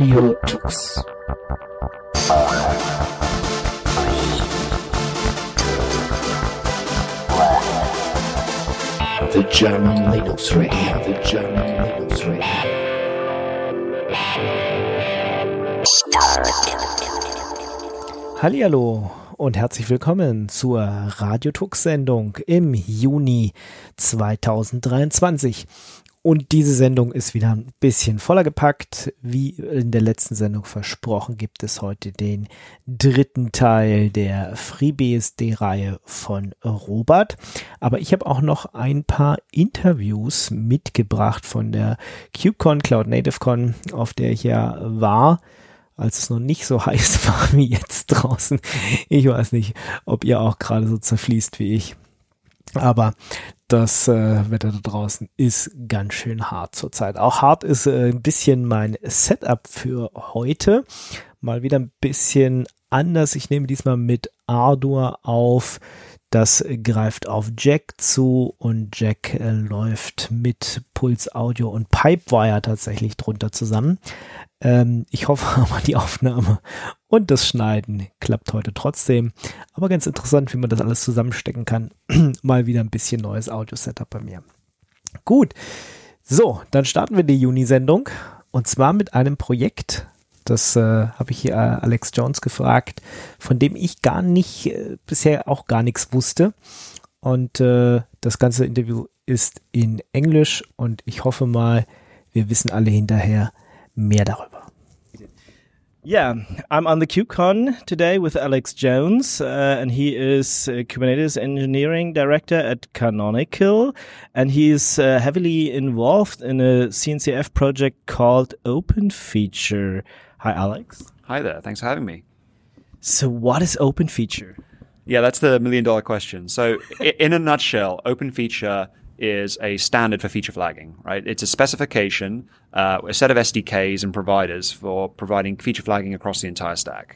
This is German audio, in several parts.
Radio Tux. The German Linux Radio. The German Linux Radio. Hallihallo und herzlich willkommen zur Radio Tux-Sendung im Juni 2023. Und diese Sendung ist wieder ein bisschen voller gepackt. Wie in der letzten Sendung versprochen, gibt es heute den dritten Teil der FreeBSD-Reihe von Robert. Aber ich habe auch noch ein paar Interviews mitgebracht von der KubeCon, Cloud Native Con, auf der ich ja war, als es noch nicht so heiß war wie jetzt draußen. Ich weiß nicht, ob ihr auch gerade so zerfließt wie ich. Aber das Wetter da draußen ist ganz schön hart zurzeit. Auch hart ist ein bisschen mein Setup für heute. Mal wieder ein bisschen anders. Ich nehme diesmal mit Ardour auf. Das greift auf Jack zu und Jack läuft mit Puls Audio und Pipewire tatsächlich drunter zusammen. Ich hoffe aber, die Aufnahme und das Schneiden klappt heute trotzdem. Aber ganz interessant, wie man das alles zusammenstecken kann. Mal wieder ein bisschen neues Audio-Setup bei mir. Gut, so, dann starten wir die Juni-Sendung. Und zwar mit einem Projekt, das habe ich hier Alex Jones gefragt, von dem ich bisher auch gar nichts wusste. Und das ganze Interview ist in Englisch und ich hoffe mal, wir wissen alle hinterher mehr darüber. Yeah, I'm on the KubeCon today with Alex Jones, and he is Kubernetes Engineering Director at Canonical, and he is heavily involved in a CNCF project called OpenFeature. Hi, Alex. Hi there. Thanks for having me. So what is OpenFeature? Yeah, that's the million-dollar question. So in a nutshell, OpenFeature is a standard for feature flagging, right? It's a specification, a set of SDKs and providers for providing feature flagging across the entire stack.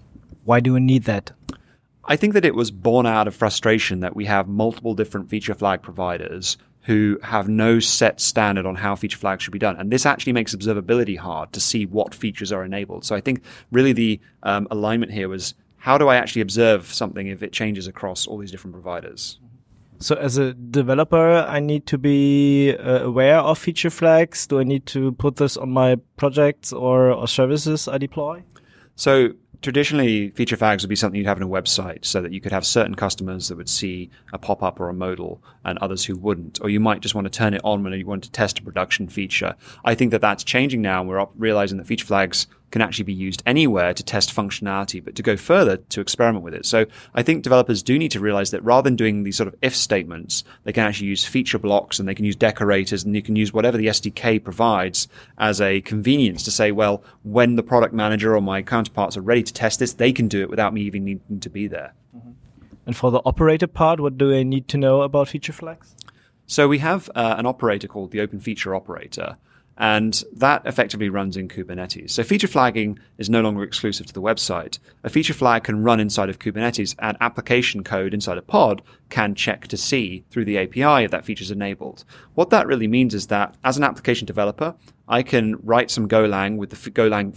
Why do we need that? I think that it was born out of frustration that we have multiple different feature flag providers who have no set standard on how feature flags should be done. And this actually makes observability hard to see what features are enabled. So I think really the alignment here was, how do I actually observe something if it changes across all these different providers? So as a developer, I need to be aware of feature flags. Do I need to put this on my projects or services I deploy? So traditionally, feature flags would be something you'd have on a website so that you could have certain customers that would see a pop-up or a modal and others who wouldn't. Or you might just want to turn it on when you want to test a production feature. I think that that's changing now, and we're realizing that feature flags can actually be used anywhere to test functionality, but to go further, to experiment with it. So I think developers do need to realize that rather than doing these sort of if statements, they can actually use feature blocks and they can use decorators, and you can use whatever the SDK provides as a convenience to say, well, when the product manager or my counterparts are ready to test this, they can do it without me even needing to be there. Mm-hmm. And for the operator part, what do I need to know about feature flags? So we have an operator called the Open Feature Operator. And that effectively runs in Kubernetes. So feature flagging is no longer exclusive to the website. A feature flag can run inside of Kubernetes, and application code inside a pod can check to see through the API if that feature is enabled. What that really means is that as an application developer, I can write some Golang with the Golang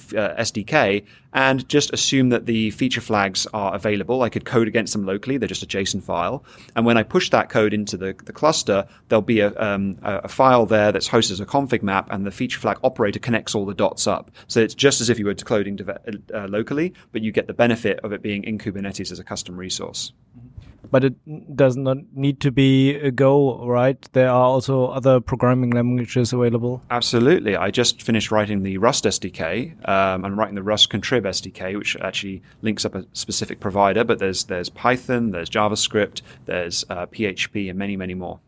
SDK and just assume that the feature flags are available. I could code against them locally. They're just a JSON file. And when I push that code into the cluster, there'll be a file there that's hosted as a config map, and the feature flag operator connects all the dots up. So it's just as if you were coding locally, but you get the benefit of it being in Kubernetes as a custom resource. But it does not need to be a Go, right? There are also other programming languages available. Absolutely. I just finished writing the Rust SDK. I'm writing the Rust Contrib SDK, which actually links up a specific provider. But there's Python, there's JavaScript, there's PHP, and many, many more.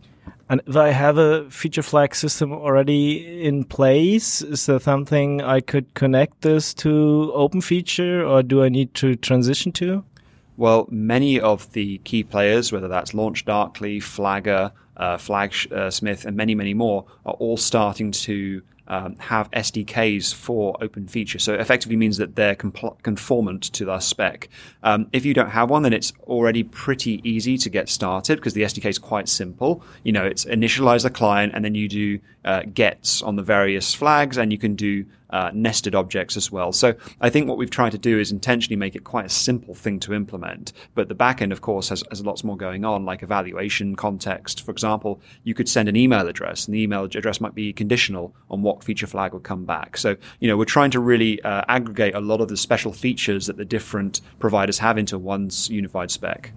And if I have a feature flag system already in place, is there something I could connect this to OpenFeature, or do I need to transition to? Well, many of the key players, whether that's LaunchDarkly, Flagger, Flagsmith, and many, many more, are all starting to have SDKs for open feature. So it effectively means that they're conformant to the spec. If you don't have one, then it's already pretty easy to get started because the SDK is quite simple. It's initialize the client and then you do gets on the various flags, and you can do nested objects as well. So I think what we've tried to do is intentionally make it quite a simple thing to implement. But the backend, of course, has lots more going on, like evaluation context. For example, you could send an email address, and the email address might be conditional on what feature flag would come back. So, we're trying to really aggregate a lot of the special features that the different providers have into one unified spec.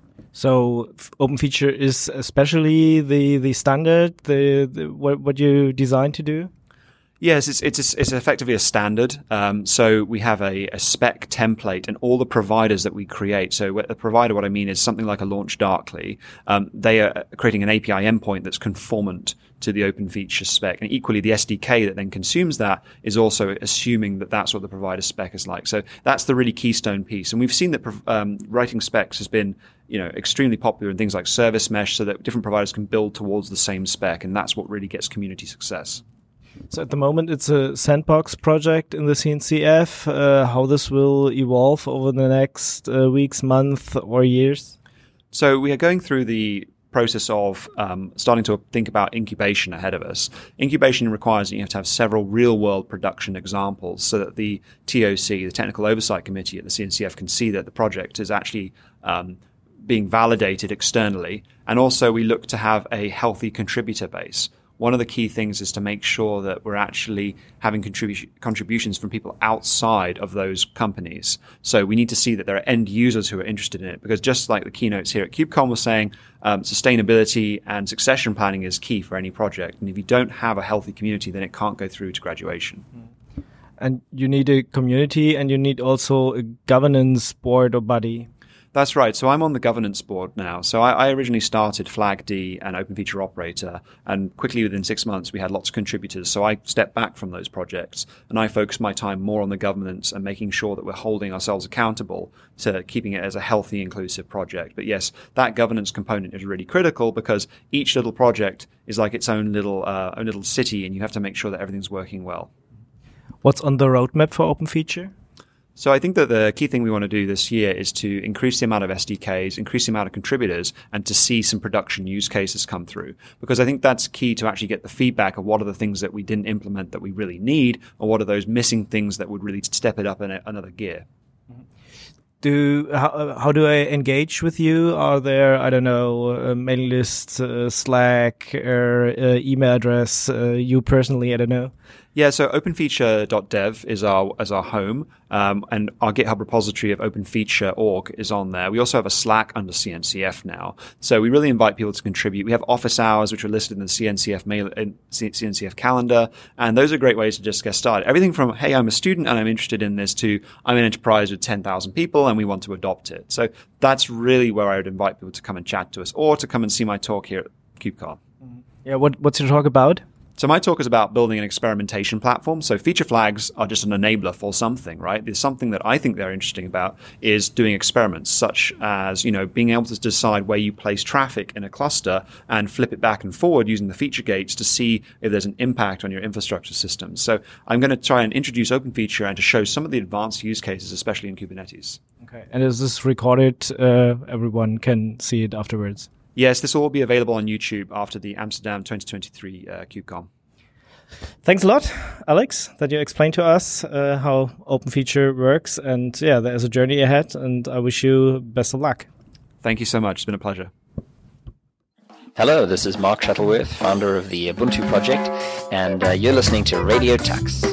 So open feature is especially the standard, what you designed to do? Yes, it's effectively a standard. So we have a spec template, and all the providers that we create. So a provider, what I mean is something like a LaunchDarkly. They are creating an API endpoint that's conformant to the open feature spec, and equally the SDK that then consumes that is also assuming that that's what the provider spec is like. So that's the really keystone piece, and we've seen that writing specs has been extremely popular in things like service mesh, so that different providers can build towards the same spec, and that's what really gets community success. So at the moment, it's a sandbox project in the CNCF. How this will evolve over the next weeks, months, or years? So we are going through the process of starting to think about incubation ahead of us. Incubation requires that you have to have several real-world production examples so that the TOC, the Technical Oversight Committee at the CNCF, can see that the project is actually being validated externally. And also we look to have a healthy contributor base. One of the key things is to make sure that we're actually having contributions from people outside of those companies. So we need to see that there are end users who are interested in it, because just like the keynotes here at KubeCon was saying, sustainability and succession planning is key for any project. And if you don't have a healthy community, then it can't go through to graduation. And you need a community, and you need also a governance board or body. That's right. So I'm on the governance board now. So I originally started FlagD and Open Feature Operator, and quickly within 6 months we had lots of contributors. So I stepped back from those projects and I focused my time more on the governance and making sure that we're holding ourselves accountable to keeping it as a healthy, inclusive project. But yes, that governance component is really critical, because each little project is like its own little city, and you have to make sure that everything's working well. What's on the roadmap for Open Feature? So I think that the key thing we want to do this year is to increase the amount of SDKs, increase the amount of contributors, and to see some production use cases come through. Because I think that's key to actually get the feedback of what are the things that we didn't implement that we really need, or what are those missing things that would really step it up in another gear. How do I engage with you? Are there, I don't know, mailing lists, Slack, or email address, you personally, I don't know? Yeah, so openfeature.dev is our home, and our GitHub repository of openfeature.org is on there. We also have a Slack under CNCF now, so we really invite people to contribute. We have office hours, which are listed in the CNCF calendar, and those are great ways to just get started. Everything from, hey, I'm a student and I'm interested in this, to I'm an enterprise with 10,000 people and we want to adopt it. So that's really where I would invite people to come and chat to us, or to come and see my talk here at KubeCon. Yeah, what's your talk about? So my talk is about building an experimentation platform. So feature flags are just an enabler for something, right? There's something that I think they're interesting about is doing experiments, such as, being able to decide where you place traffic in a cluster and flip it back and forward using the feature gates to see if there's an impact on your infrastructure systems. So I'm going to try and introduce Open Feature and to show some of the advanced use cases, especially in Kubernetes. Okay. And is this recorded? Everyone can see it afterwards? Yes, this will all be available on YouTube after the Amsterdam 2023 KubeCon. Thanks a lot, Alex, that you explained to us how Open Feature works. And yeah, there's a journey ahead, and I wish you best of luck. Thank you so much. It's been a pleasure. Hello, this is Mark Shuttleworth, founder of the Ubuntu project, and you're listening to Radio Tux.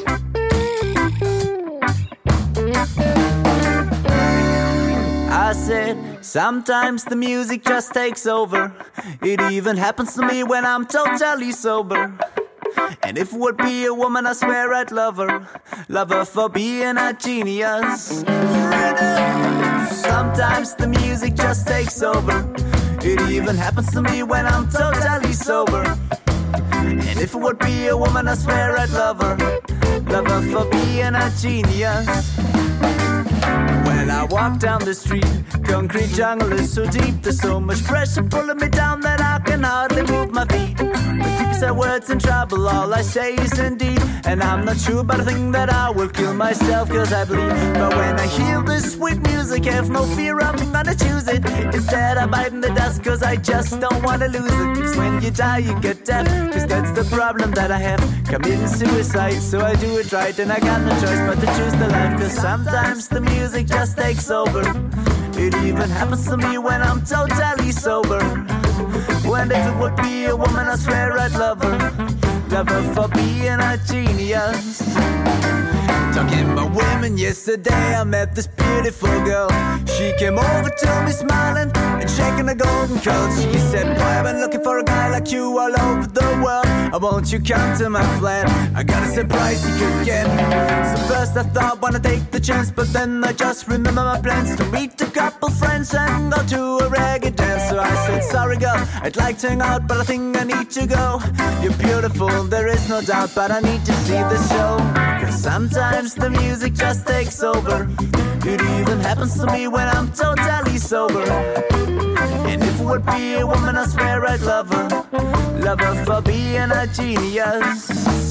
I said, sometimes the music just takes over. It even happens to me when I'm totally sober. And if it would be a woman, I swear I'd love her for being a genius. Sometimes the music just takes over. It even happens to me when I'm totally sober. And if it would be a woman, I swear I'd love her for being a genius. When I walk down the street, concrete jungle is so deep. There's so much pressure pulling me down that I can hardly move my feet. But keep say words in trouble, all I say is indeed. And I'm not sure, but I think that I will kill myself, cause I believe. But when I hear this sweet music, I have no fear, I'm gonna choose it. Instead I bite in the dust, cause I just don't wanna lose it. Cause when you die you get deaf, cause that's the problem that I have. Committing suicide, so I do it right. And I got no choice but to choose the life. Cause sometimes the music just takes over. It even happens to me when I'm totally sober. When if it would be a woman, I swear I'd love her. Love her for being a genius. Talking about women, yesterday I met this beautiful girl. She came over to me smiling and shaking a golden curl. She said, boy, I've been looking for a guy like you all over the world. Won't you come to my flat? I got a surprise you could get. So first I thought, wanna take the chance, but then I just remember my plans to meet a couple friends and go to a reggae dance. So I said, sorry girl, I'd like to hang out, but I think I need to go. You're beautiful, there is no doubt, but I need to see the show. Cause sometimes the music just takes over. It even happens to me when I'm totally sober. And if it would be a woman, I swear I'd love her. Love her for being a genius.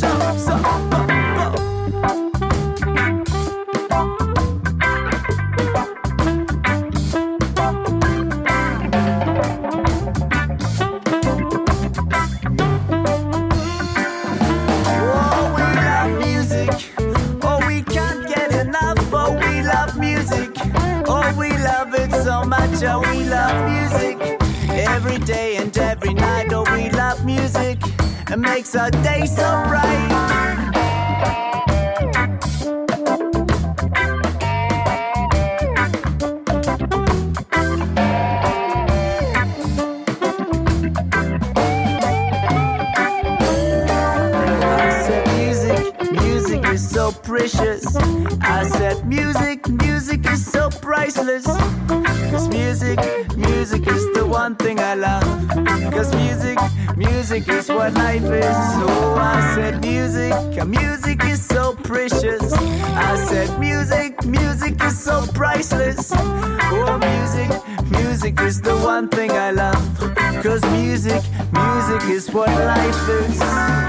Oh, we love music every day and every night. Oh, we love music. It makes our day so bright. I said music is so precious. I said music is so priceless. Cause music is the one thing I love. Cause music is what life is. So I said music is so precious. I said music is so priceless. Oh, music is the one thing I love. Cause music is what life is.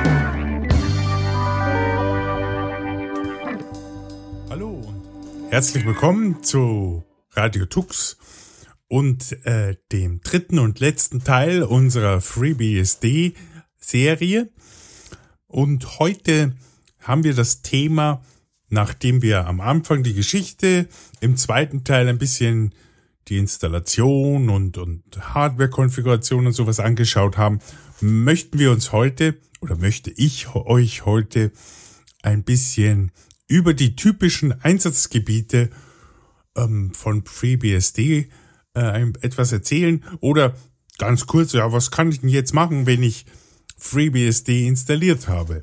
Hallo und herzlich willkommen zu Radio Tux und dem dritten und letzten Teil unserer FreeBSD-Serie. Und heute haben wir das Thema, nachdem wir am Anfang die Geschichte, im zweiten Teil ein bisschen die Installation und Hardware-Konfiguration und sowas angeschaut haben, möchte ich euch heute ein bisschen über die typischen Einsatzgebiete von FreeBSD etwas erzählen oder ganz kurz, ja, was kann ich denn jetzt machen, wenn ich FreeBSD installiert habe?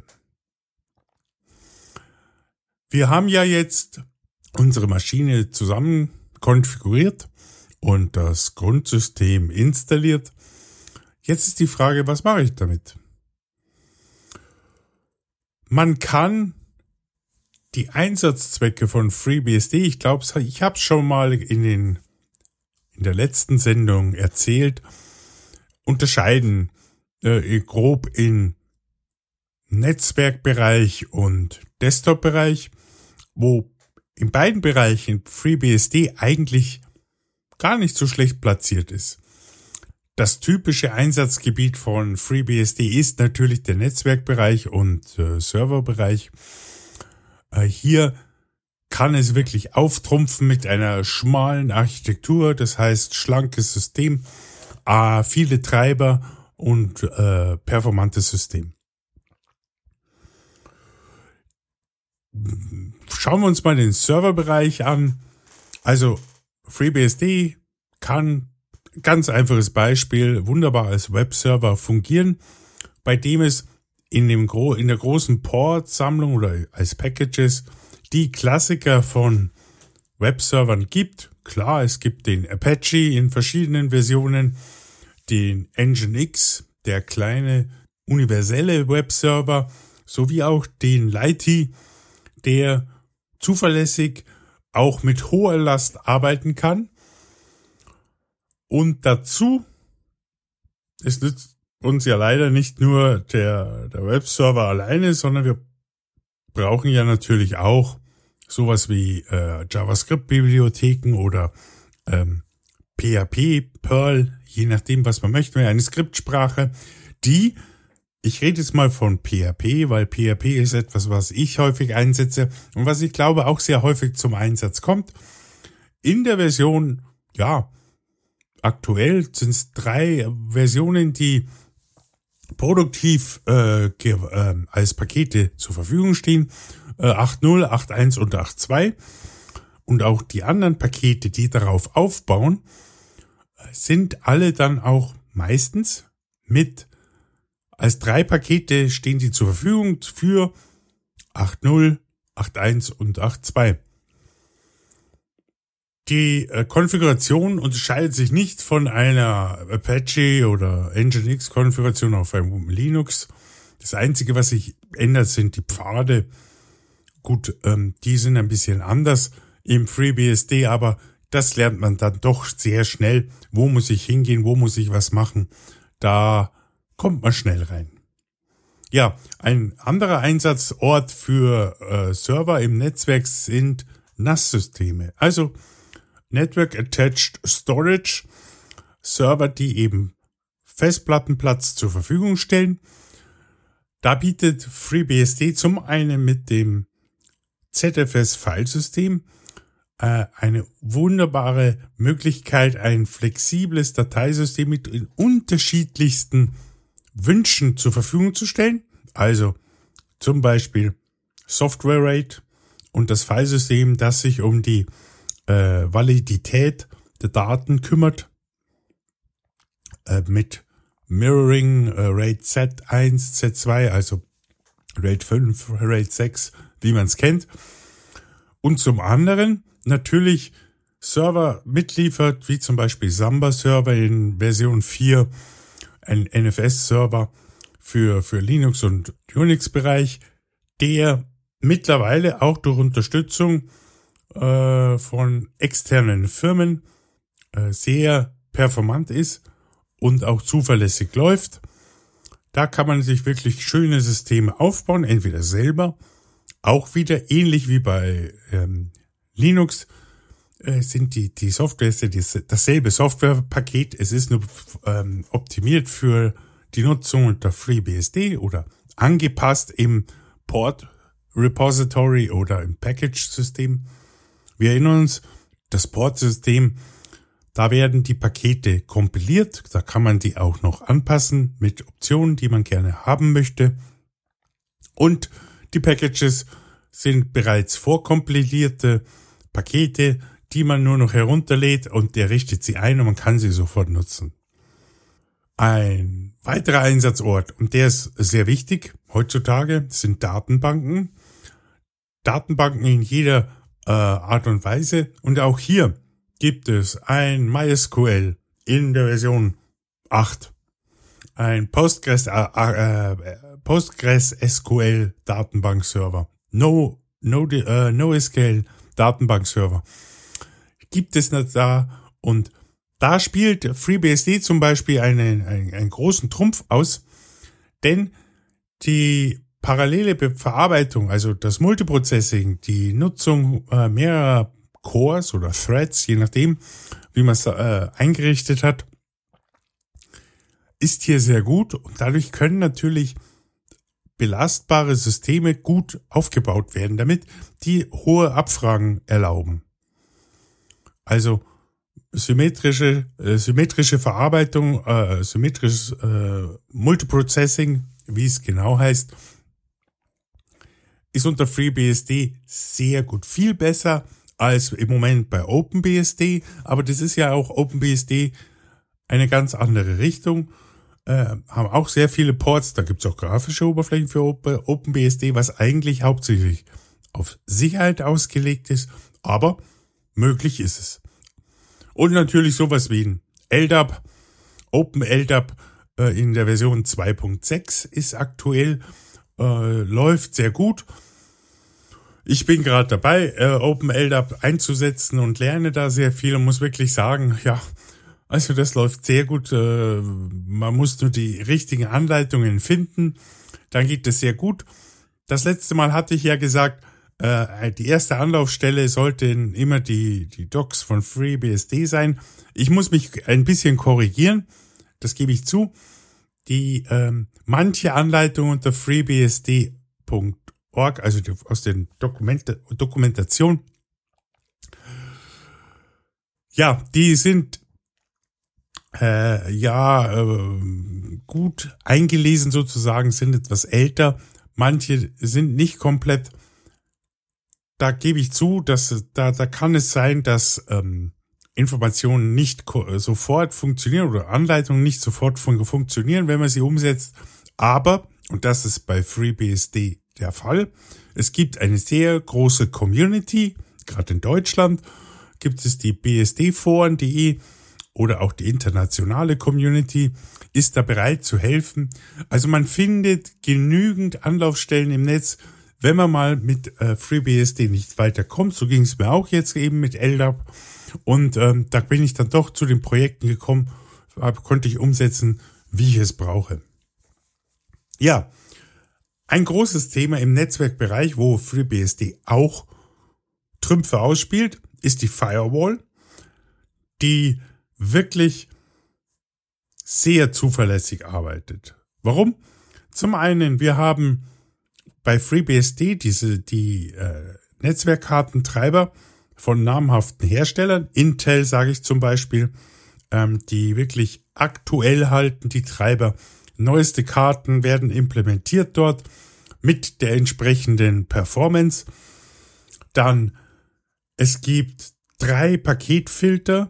Wir haben ja jetzt unsere Maschine zusammen konfiguriert und das Grundsystem installiert. Jetzt ist die Frage, was mache ich damit? Man kann die Einsatzzwecke von FreeBSD, ich glaube, ich habe es schon mal in der letzten Sendung erzählt, unterscheiden grob in Netzwerkbereich und Desktop-Bereich, wo in beiden Bereichen FreeBSD eigentlich gar nicht so schlecht platziert ist. Das typische Einsatzgebiet von FreeBSD ist natürlich der Netzwerkbereich und Serverbereich. Hier kann es wirklich auftrumpfen mit einer schmalen Architektur, das heißt schlankes System, viele Treiber und performantes System. Schauen wir uns mal den Serverbereich an. Also FreeBSD kann, ganz einfaches Beispiel, wunderbar als Webserver fungieren, bei dem es in der großen Port-Sammlung oder als Packages die Klassiker von Webservern gibt. Klar, es gibt den Apache in verschiedenen Versionen, den Nginx, der kleine universelle Webserver, sowie auch den Lite, der zuverlässig auch mit hoher Last arbeiten kann. Und dazu, es uns ja leider nicht nur der Webserver alleine, sondern wir brauchen ja natürlich auch sowas wie JavaScript-Bibliotheken oder PHP, Perl, je nachdem, was man möchte, eine Skriptsprache, ich rede jetzt mal von PHP, weil PHP ist etwas, was ich häufig einsetze und was ich glaube auch sehr häufig zum Einsatz kommt. In der Version, aktuell sind es 3 Versionen, die produktiv als Pakete zur Verfügung stehen. 8.0, 8.1 und 8.2. Und auch die anderen Pakete, die darauf aufbauen, sind alle dann auch meistens als 3 Pakete stehen die zur Verfügung für 8.0, 8.1 und 8.2. Die Konfiguration unterscheidet sich nicht von einer Apache oder Nginx Konfiguration auf einem Linux. Das Einzige, was sich ändert, sind die Pfade. Gut, die sind ein bisschen anders im FreeBSD, aber das lernt man dann doch sehr schnell. Wo muss ich hingehen, wo muss ich was machen? Da kommt man schnell rein. Ja, ein anderer Einsatzort für Server im Netzwerk sind NAS-Systeme. Also Network Attached Storage, Server, die eben Festplattenplatz zur Verfügung stellen. Da bietet FreeBSD zum einen mit dem ZFS-Filesystem eine wunderbare Möglichkeit, ein flexibles Dateisystem mit unterschiedlichsten Wünschen zur Verfügung zu stellen. Also zum Beispiel Software Rate und das Filesystem, das sich um die Validität der Daten kümmert, mit Mirroring, Rate Z1, Z2, also Rate 5, Rate 6, wie man es kennt. Und zum anderen natürlich Server mitliefert, wie zum Beispiel Samba-Server in Version 4, ein NFS-Server für Linux- und Unix-Bereich, der mittlerweile auch durch Unterstützung von externen Firmen sehr performant ist und auch zuverlässig läuft. Da kann man sich wirklich schöne Systeme aufbauen, entweder selber, auch wieder ähnlich wie bei Linux sind die Software dasselbe Softwarepaket. Es ist nur optimiert für die Nutzung unter FreeBSD oder angepasst im Port Repository oder im Package-System. Wir erinnern uns, das Port-System, da werden die Pakete kompiliert, da kann man die auch noch anpassen mit Optionen, die man gerne haben möchte. Und die Packages sind bereits vorkompilierte Pakete, die man nur noch herunterlädt und der richtet sie ein und man kann sie sofort nutzen. Ein weiterer Einsatzort, und der ist sehr wichtig heutzutage, sind Datenbanken. Datenbanken in jeder Art und Weise. Und auch hier gibt es ein MySQL in der Version 8, ein PostgreSQL Datenbankserver, NoSQL Datenbankserver gibt es nicht da, und da spielt FreeBSD zum Beispiel einen großen Trumpf aus, denn die parallele Verarbeitung, also das Multiprocessing, die Nutzung mehrerer Cores oder Threads, je nachdem, wie man es eingerichtet hat, ist hier sehr gut, und dadurch können natürlich belastbare Systeme gut aufgebaut werden, damit die hohe Abfragen erlauben. Also symmetrische Verarbeitung, symmetrisches Multiprocessing, wie es genau heißt, ist unter FreeBSD sehr gut, viel besser als im Moment bei OpenBSD, aber das ist ja auch OpenBSD eine ganz andere Richtung, haben auch sehr viele Ports, da gibt es auch grafische Oberflächen für OpenBSD, was eigentlich hauptsächlich auf Sicherheit ausgelegt ist, aber möglich ist es. Und natürlich sowas wie ein LDAP, OpenLDAP in der Version 2.6 ist aktuell, läuft sehr gut. Ich bin gerade dabei, OpenLDAP einzusetzen und lerne da sehr viel und muss wirklich sagen, ja, Also das läuft sehr gut. Man muss nur die richtigen Anleitungen finden. Dann geht es sehr gut. Das letzte Mal hatte ich ja gesagt, die erste Anlaufstelle sollten immer die Docs von FreeBSD sein. Ich muss mich ein bisschen korrigieren. Das gebe ich zu. Die manche Anleitungen unter freebsd.org, also aus den Dokumentation, ja, die sind gut eingelesen sozusagen, sind etwas älter. Manche sind nicht komplett. Da gebe ich zu, dass da kann es sein, dass Informationen nicht sofort funktionieren oder Anleitungen nicht sofort funktionieren, wenn man sie umsetzt. Aber, und das ist bei FreeBSD der Fall, es gibt eine sehr große Community, gerade in Deutschland gibt es die bsdforen.de oder auch die internationale Community ist da bereit zu helfen. Also man findet genügend Anlaufstellen im Netz, wenn man mal mit FreeBSD nicht weiterkommt. So ging es mir auch jetzt eben mit LDAP. Und da bin ich dann doch zu den Projekten gekommen, konnte ich umsetzen, wie ich es brauche. Ja, ein großes Thema im Netzwerkbereich, wo FreeBSD auch Trümpfe ausspielt, ist die Firewall, die wirklich sehr zuverlässig arbeitet. Warum? Zum einen, wir haben bei FreeBSD die Netzwerkkartentreiber von namhaften Herstellern, Intel sage ich zum Beispiel, die wirklich aktuell halten, die Treiber. Neueste Karten werden implementiert dort mit der entsprechenden Performance. Dann, es gibt 3 Paketfilter,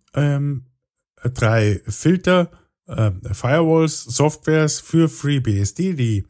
3 Filter, Firewalls, Softwares für FreeBSD, die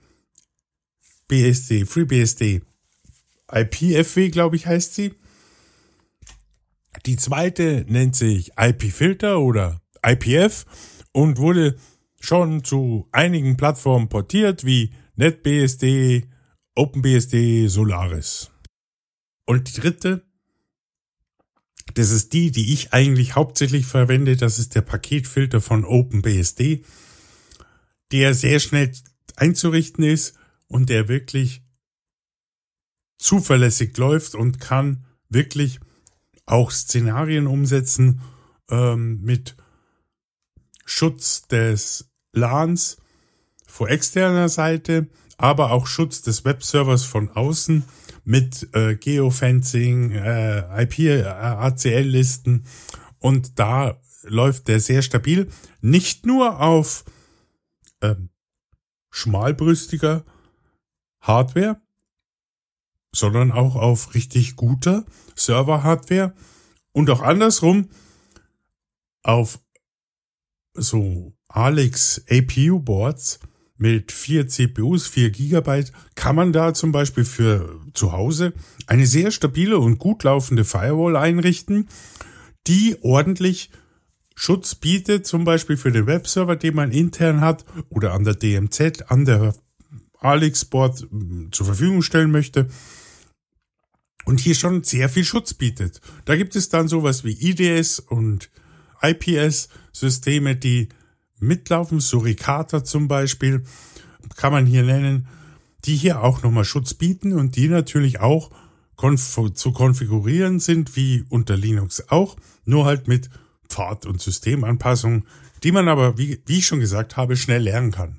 FreeBSD IPFW, glaube ich, heißt sie. Die zweite nennt sich IP-Filter oder IPF und wurde schon zu einigen Plattformen portiert, wie NetBSD, OpenBSD, Solaris. Und die dritte, das ist die ich eigentlich hauptsächlich verwende, das ist der Paketfilter von OpenBSD, der sehr schnell einzurichten ist und der wirklich zuverlässig läuft und kann wirklich auch Szenarien umsetzen mit Schutz des LANs vor externer Seite, aber auch Schutz des Webservers von außen mit Geofencing, IP-ACL-Listen und da läuft der sehr stabil. Nicht nur auf schmalbrüstiger Hardware, sondern auch auf richtig guter Server-Hardware und auch andersrum auf so Alex APU-Boards mit 4 CPUs, 4 GB kann man da zum Beispiel für zu Hause eine sehr stabile und gut laufende Firewall einrichten, die ordentlich Schutz bietet, zum Beispiel für den Webserver, den man intern hat oder an der DMZ, an der Alex-Board zur Verfügung stellen möchte und hier schon sehr viel Schutz bietet. Da gibt es dann sowas wie IDS und IPS-Systeme, die mitlaufen, Suricata zum Beispiel, kann man hier nennen, die hier auch nochmal Schutz bieten und die natürlich auch zu konfigurieren sind, wie unter Linux auch, nur halt mit Pfad- und Systemanpassungen, die man aber, wie ich schon gesagt habe, schnell lernen kann.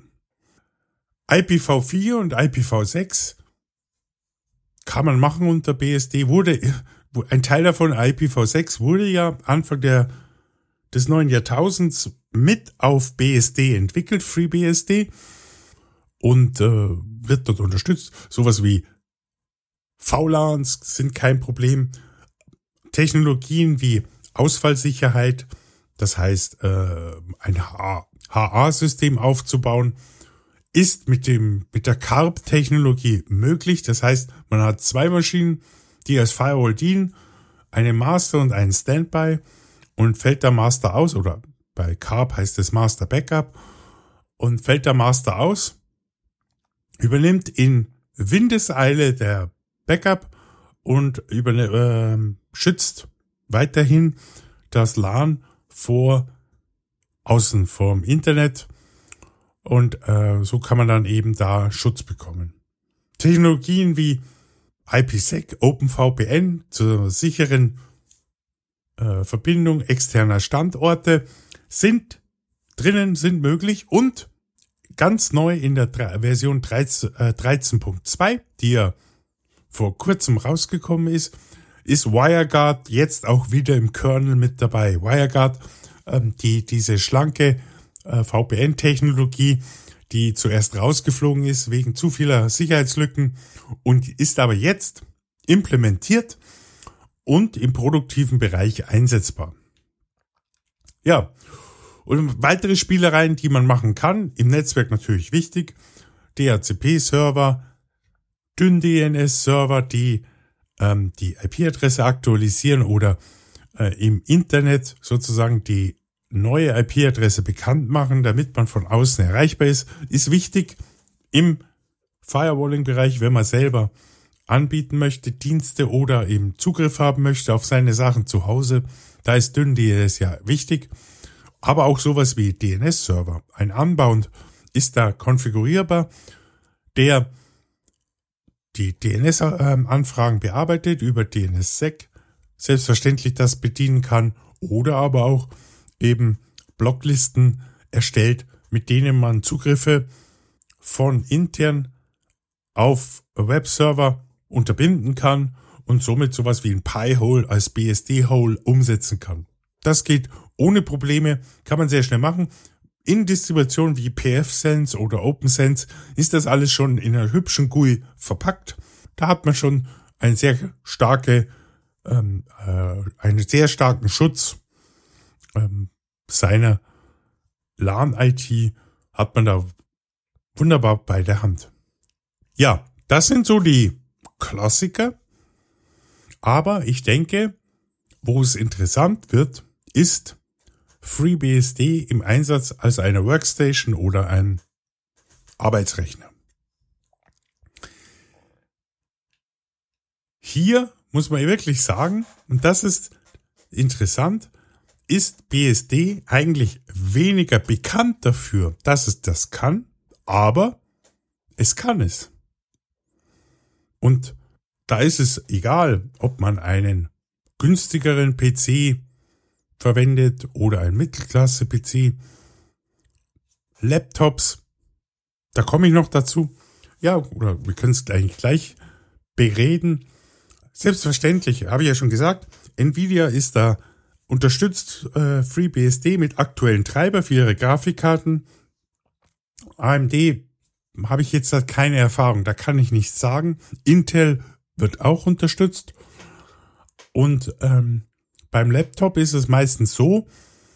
IPv4 und IPv6 kann man machen unter BSD, ein Teil davon, IPv6, wurde ja Anfang des neuen Jahrtausends mit auf BSD entwickelt, FreeBSD, und wird dort unterstützt. Sowas wie VLANs sind kein Problem. Technologien wie Ausfallsicherheit, das heißt ein HA-System aufzubauen, ist mit der CARP-Technologie möglich. Das heißt, man hat 2 Maschinen, die als Firewall dienen, eine Master und einen Standby, und fällt der Master aus, oder bei CARP heißt es Master Backup, und fällt der Master aus, übernimmt in Windeseile der Backup und schützt weiterhin das LAN vor außen vom Internet. Und so kann man dann eben da Schutz bekommen. Technologien wie IPsec, OpenVPN zur sicheren Verbindung externer Standorte sind möglich und ganz neu in der Version 13.2, die ja vor kurzem rausgekommen ist WireGuard jetzt auch wieder im Kernel mit dabei. WireGuard, diese schlanke VPN-Technologie, die zuerst rausgeflogen ist wegen zu vieler Sicherheitslücken und ist aber jetzt implementiert und im produktiven Bereich einsetzbar. Ja, und weitere Spielereien, die man machen kann, im Netzwerk natürlich wichtig, DHCP-Server, Dyn-DNS-Server, die IP-Adresse aktualisieren oder im Internet sozusagen die neue IP-Adresse bekannt machen, damit man von außen erreichbar ist wichtig im Firewalling-Bereich, wenn man selber anbieten möchte, Dienste oder eben Zugriff haben möchte auf seine Sachen zu Hause. Da ist Dyn-DNS ja wichtig. Aber auch sowas wie DNS-Server. Ein Unbound ist da konfigurierbar, der die DNS-Anfragen bearbeitet über DNSSEC, selbstverständlich das bedienen kann oder aber auch eben Blocklisten erstellt, mit denen man Zugriffe von intern auf Webserver unterbinden kann und somit sowas wie ein Pi-Hole als BSD-Hole umsetzen kann. Das geht ohne Probleme, kann man sehr schnell machen. In Distributionen wie pfSense oder OpenSense ist das alles schon in einer hübschen GUI verpackt. Da hat man schon einen sehr starken Schutz seiner LAN-IT hat man da wunderbar bei der Hand. Ja, das sind so die Klassiker. Aber ich denke, wo es interessant wird, ist FreeBSD im Einsatz als eine Workstation oder ein Arbeitsrechner. Hier muss man wirklich sagen, und das ist interessant, ist BSD eigentlich weniger bekannt dafür, dass es das kann, aber es kann es. Und da ist es egal, ob man einen günstigeren PC verwendet oder ein Mittelklasse-PC, Laptops, da komme ich noch dazu. Ja, oder wir können es eigentlich gleich bereden. Selbstverständlich, habe ich ja schon gesagt, Nvidia ist da unterstützt FreeBSD mit aktuellen Treiber für ihre Grafikkarten. AMD habe ich jetzt halt keine Erfahrung, da kann ich nichts sagen. Intel wird auch unterstützt. Und beim Laptop ist es meistens so,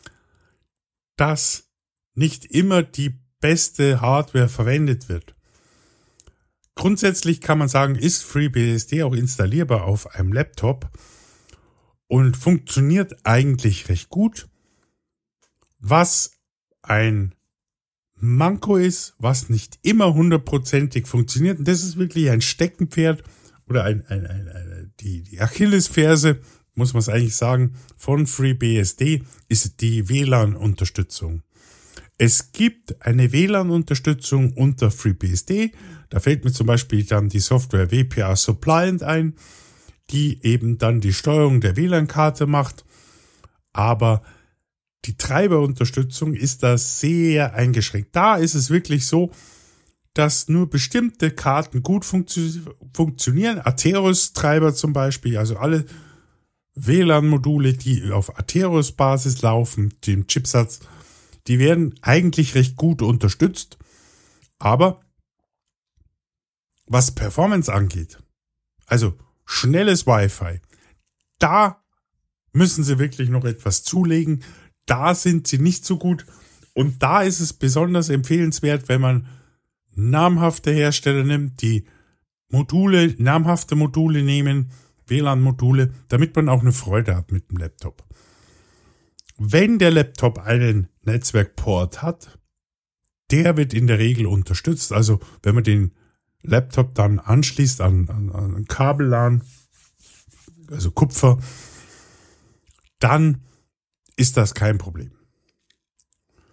dass nicht immer die beste Hardware verwendet wird. Grundsätzlich kann man sagen, ist FreeBSD auch installierbar auf einem Laptop und funktioniert eigentlich recht gut. Was ein Manko ist, was nicht immer hundertprozentig funktioniert, und das ist wirklich ein Steckenpferd oder die Achillesferse, muss man es eigentlich sagen, von FreeBSD, ist die WLAN-Unterstützung. Es gibt eine WLAN-Unterstützung unter FreeBSD, da fällt mir zum Beispiel dann die Software WPA Suppliant ein, die eben dann die Steuerung der WLAN-Karte macht, aber die Treiberunterstützung ist da sehr eingeschränkt. Da ist es wirklich so, dass nur bestimmte Karten gut funktionieren. Atheros-Treiber zum Beispiel, also alle WLAN-Module, die auf Atheros-Basis laufen, den Chipsatz, die werden eigentlich recht gut unterstützt. Aber was Performance angeht, also schnelles Wi-Fi, da müssen sie wirklich noch etwas zulegen. Da sind sie nicht so gut. Und da ist es besonders empfehlenswert, wenn man namhafte Hersteller nimmt, die namhafte Module nehmen, WLAN-Module, damit man auch eine Freude hat mit dem Laptop. Wenn der Laptop einen Netzwerkport hat, der wird in der Regel unterstützt. Also wenn man den Laptop dann anschließt an Kabel-LAN, also Kupfer, dann ist das kein Problem.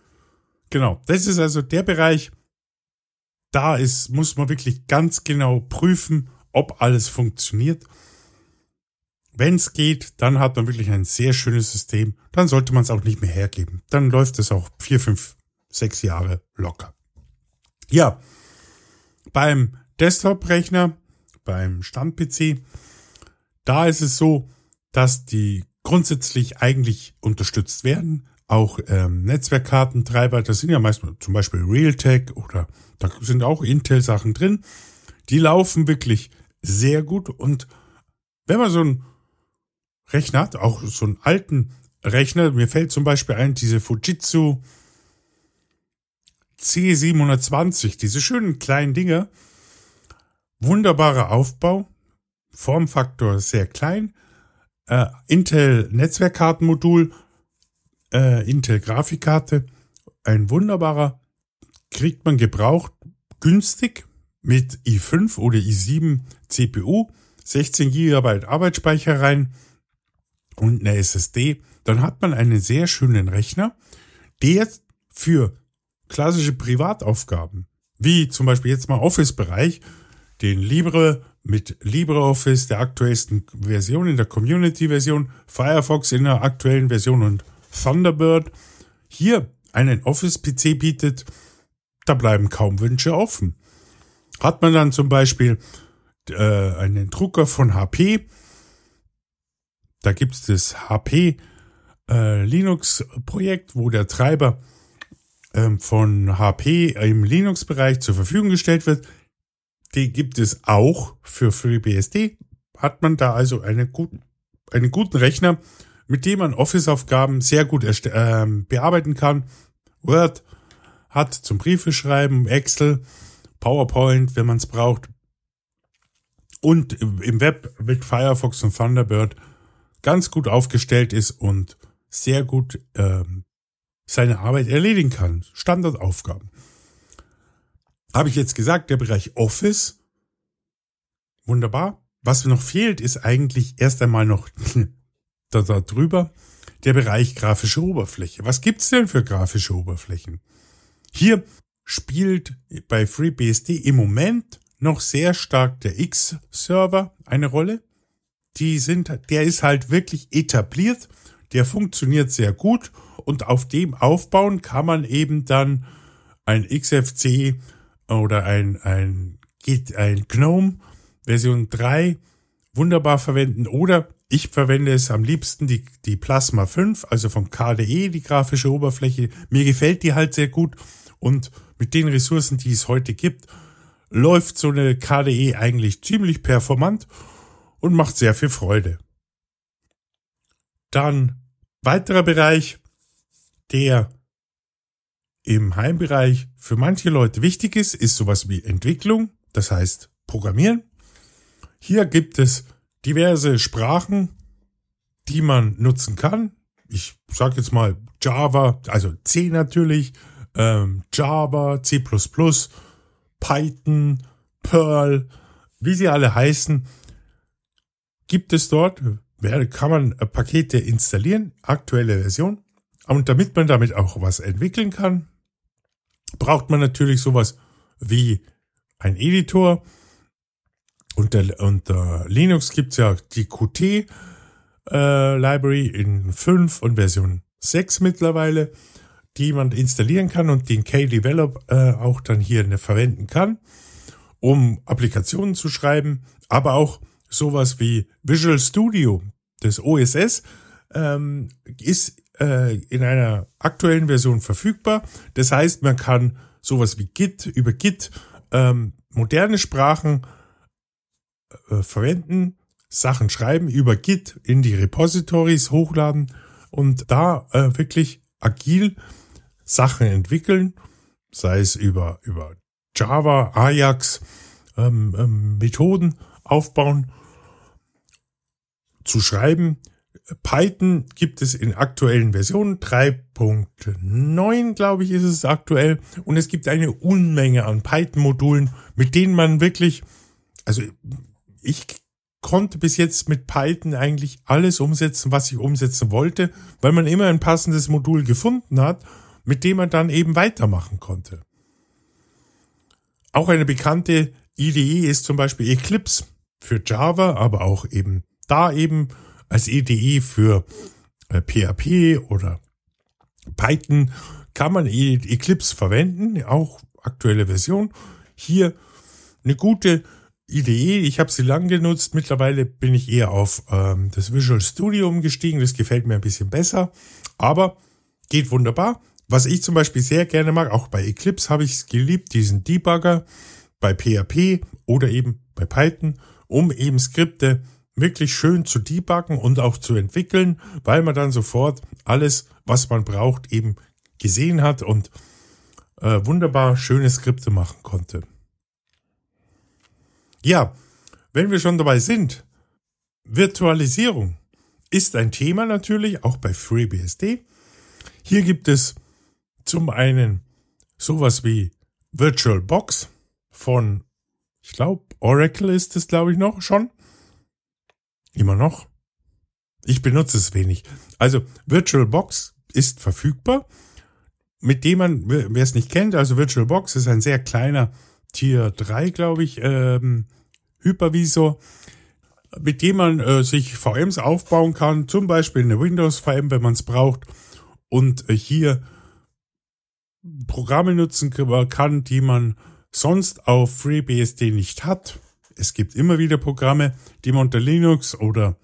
Genau, das ist also der Bereich, muss man wirklich ganz genau prüfen, ob alles funktioniert. Wenn es geht, dann hat man wirklich ein sehr schönes System. Dann sollte man es auch nicht mehr hergeben. Dann läuft es auch 4, 5, 6 Jahre locker. Ja, beim Desktop-Rechner, beim Stand-PC, da ist es so, dass die grundsätzlich eigentlich unterstützt werden. Auch Netzwerkkartentreiber, das sind ja meistens zum Beispiel Realtek oder da sind auch Intel-Sachen drin. Die laufen wirklich sehr gut. Und wenn man so einen Rechner hat, auch so einen alten Rechner, mir fällt zum Beispiel ein, diese Fujitsu C720, diese schönen kleinen Dinger, wunderbarer Aufbau, Formfaktor sehr klein, Intel Netzwerkkartenmodul, Intel Grafikkarte, ein wunderbarer, kriegt man gebraucht, günstig mit i5 oder i7 CPU, 16 GB Arbeitsspeicher rein und eine SSD, dann hat man einen sehr schönen Rechner, der für klassische Privataufgaben, wie zum Beispiel jetzt mal Office-Bereich, den Libre mit LibreOffice, der aktuellsten Version, in der Community-Version, Firefox in der aktuellen Version und Thunderbird, hier einen Office-PC bietet, da bleiben kaum Wünsche offen. Hat man dann zum Beispiel einen Drucker von HP, da gibt es das HP Linux-Projekt, wo der Treiber von HP im Linux-Bereich zur Verfügung gestellt wird. Die gibt es auch für FreeBSD. Hat man da also einen guten Rechner, mit dem man Office-Aufgaben sehr gut bearbeiten kann. Word hat zum Briefe schreiben, Excel, PowerPoint, wenn man es braucht. Und im Web mit Firefox und Thunderbird ganz gut aufgestellt ist und sehr gut seine Arbeit erledigen kann. Standardaufgaben. Habe ich jetzt gesagt, der Bereich Office. Wunderbar. Was noch fehlt, ist eigentlich erst einmal noch da drüber der Bereich grafische Oberfläche. Was gibt's denn für grafische Oberflächen? Hier spielt bei FreeBSD im Moment noch sehr stark der X-Server eine Rolle. Der ist halt wirklich etabliert, der funktioniert sehr gut und auf dem aufbauen kann man eben dann ein XFC oder ein GNOME Version 3 wunderbar verwenden oder ich verwende es am liebsten die Plasma 5, also von KDE, die grafische Oberfläche. Mir gefällt die halt sehr gut und mit den Ressourcen, die es heute gibt, läuft so eine KDE eigentlich ziemlich performant und macht sehr viel Freude. Dann weiterer Bereich, der im Heimbereich für manche Leute wichtig ist sowas wie Entwicklung, das heißt Programmieren. Hier gibt es diverse Sprachen, die man nutzen kann. Ich sage jetzt mal Java, also C natürlich, Java, C++, Python, Perl, wie sie alle heißen, gibt es dort, kann man Pakete installieren, aktuelle Version. Und damit man damit auch was entwickeln kann, braucht man natürlich sowas wie ein Editor. Unter Linux gibt's ja die Qt Library in 5 und Version 6 mittlerweile, die man installieren kann und den Kdevelop auch dann hier verwenden kann, um Applikationen zu schreiben, aber auch sowas wie Visual Studio, das OSS, ist in einer aktuellen Version verfügbar. Das heißt, man kann sowas wie Git, über Git moderne Sprachen verwenden, Sachen schreiben, über Git in die Repositories hochladen und da wirklich agil Sachen entwickeln, sei es über Java, Ajax, Methoden aufbauen, zu schreiben. Python gibt es in aktuellen Versionen, 3.9 glaube ich ist es aktuell, und es gibt eine Unmenge an Python-Modulen, mit denen man wirklich, also ich konnte bis jetzt mit Python eigentlich alles umsetzen, was ich umsetzen wollte, weil man immer ein passendes Modul gefunden hat, mit dem man dann eben weitermachen konnte. Auch eine bekannte IDE ist zum Beispiel Eclipse für Java, aber auch eben als IDE für PHP oder Python kann man Eclipse verwenden, auch aktuelle Version. Hier eine gute IDE, ich habe sie lang genutzt, mittlerweile bin ich eher auf das Visual Studio umgestiegen, das gefällt mir ein bisschen besser, aber geht wunderbar. Was ich zum Beispiel sehr gerne mag, auch bei Eclipse habe ich es geliebt, diesen Debugger bei PHP oder eben bei Python, um eben Skripte wirklich schön zu debuggen und auch zu entwickeln, weil man dann sofort alles, was man braucht, eben gesehen hat und wunderbar schöne Skripte machen konnte. Ja, wenn wir schon dabei sind, Virtualisierung ist ein Thema natürlich, auch bei FreeBSD. Hier gibt es zum einen sowas wie VirtualBox von, ich glaube, Oracle ist es, glaube ich, noch schon. Immer noch. Ich benutze es wenig. Also VirtualBox ist verfügbar, mit dem man, wer es nicht kennt, also VirtualBox ist ein sehr kleiner Tier 3, glaube ich, Hypervisor, mit dem man sich VMs aufbauen kann, zum Beispiel eine Windows-VM, wenn man es braucht, und hier Programme nutzen kann, die man sonst auf FreeBSD nicht hat. Es gibt immer wieder Programme, die man unter Linux oder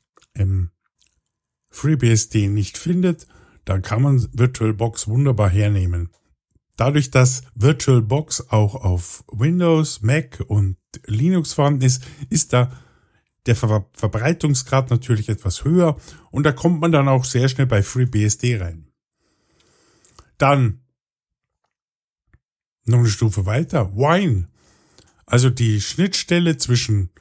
FreeBSD nicht findet. Dann kann man VirtualBox wunderbar hernehmen. Dadurch, dass VirtualBox auch auf Windows, Mac und Linux vorhanden ist, ist da der Verbreitungsgrad natürlich etwas höher und da kommt man dann auch sehr schnell bei FreeBSD rein. Dann noch eine Stufe weiter, Wine, also die Schnittstelle zwischen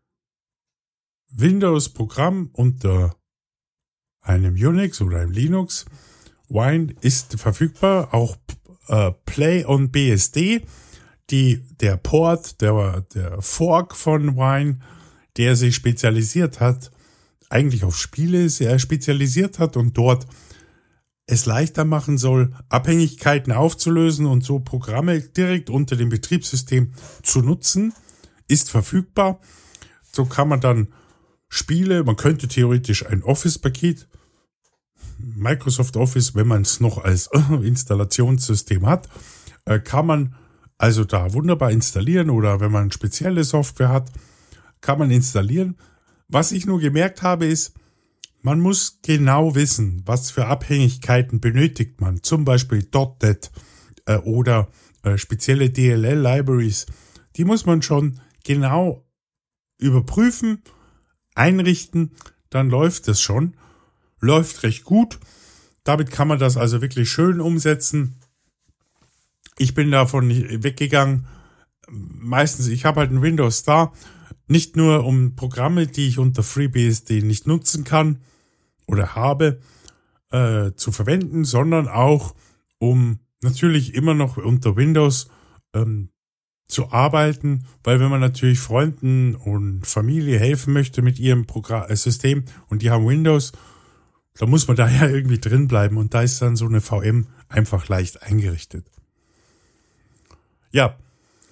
Windows-Programm unter einem Unix oder einem Linux. Wine ist verfügbar, auch Play on BSD, der Port, der Fork von Wine, der sich spezialisiert hat, eigentlich auf Spiele sehr spezialisiert hat und dort es leichter machen soll, Abhängigkeiten aufzulösen und so Programme direkt unter dem Betriebssystem zu nutzen, ist verfügbar. So kann man dann Spiele, man könnte theoretisch ein Office-Paket, Microsoft Office, wenn man es noch als Installationssystem hat, kann man also da wunderbar installieren oder wenn man spezielle Software hat, kann man installieren. Was ich nur gemerkt habe, ist, man muss genau wissen, was für Abhängigkeiten benötigt man. Zum Beispiel .NET oder spezielle DLL-Libraries. Die muss man schon genau überprüfen, einrichten, dann läuft es schon. Läuft recht gut. Damit kann man das also wirklich schön umsetzen. Ich bin davon weggegangen. Meistens, ich habe halt ein Windows da. Nicht nur um Programme, die ich unter FreeBSD nicht nutzen kann oder habe, zu verwenden, sondern auch um natürlich immer noch unter Windows zu arbeiten, weil wenn man natürlich Freunden und Familie helfen möchte mit ihrem System und die haben Windows, da muss man da ja irgendwie drin bleiben und da ist dann so eine VM einfach leicht eingerichtet. Ja,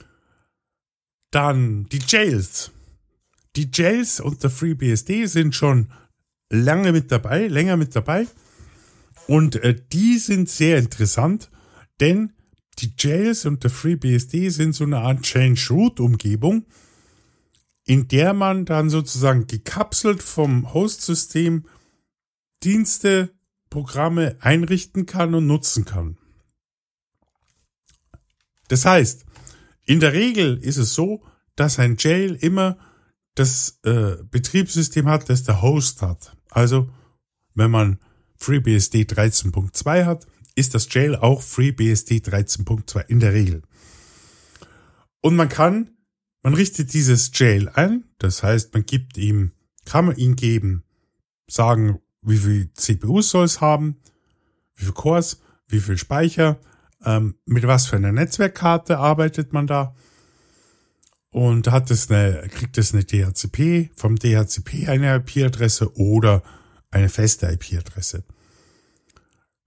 dann die Jails. Die Jails unter FreeBSD sind schon länger mit dabei und die sind sehr interessant, denn die Jails unter FreeBSD sind so eine Art Change-Root-Umgebung, in der man dann sozusagen gekapselt vom Host-System Dienste, Programme einrichten kann und nutzen kann. Das heißt, in der Regel ist es so, dass ein Jail immer das Betriebssystem hat, das der Host hat. Also, wenn man FreeBSD 13.2 hat, ist das Jail auch FreeBSD 13.2 in der Regel. Und man richtet dieses Jail ein, das heißt, kann man ihm geben, sagen, wie viel CPUs soll es haben, wie viel Cores, wie viel Speicher, mit was für einer Netzwerkkarte arbeitet man da und kriegt es eine DHCP, vom DHCP eine IP-Adresse oder eine feste IP-Adresse.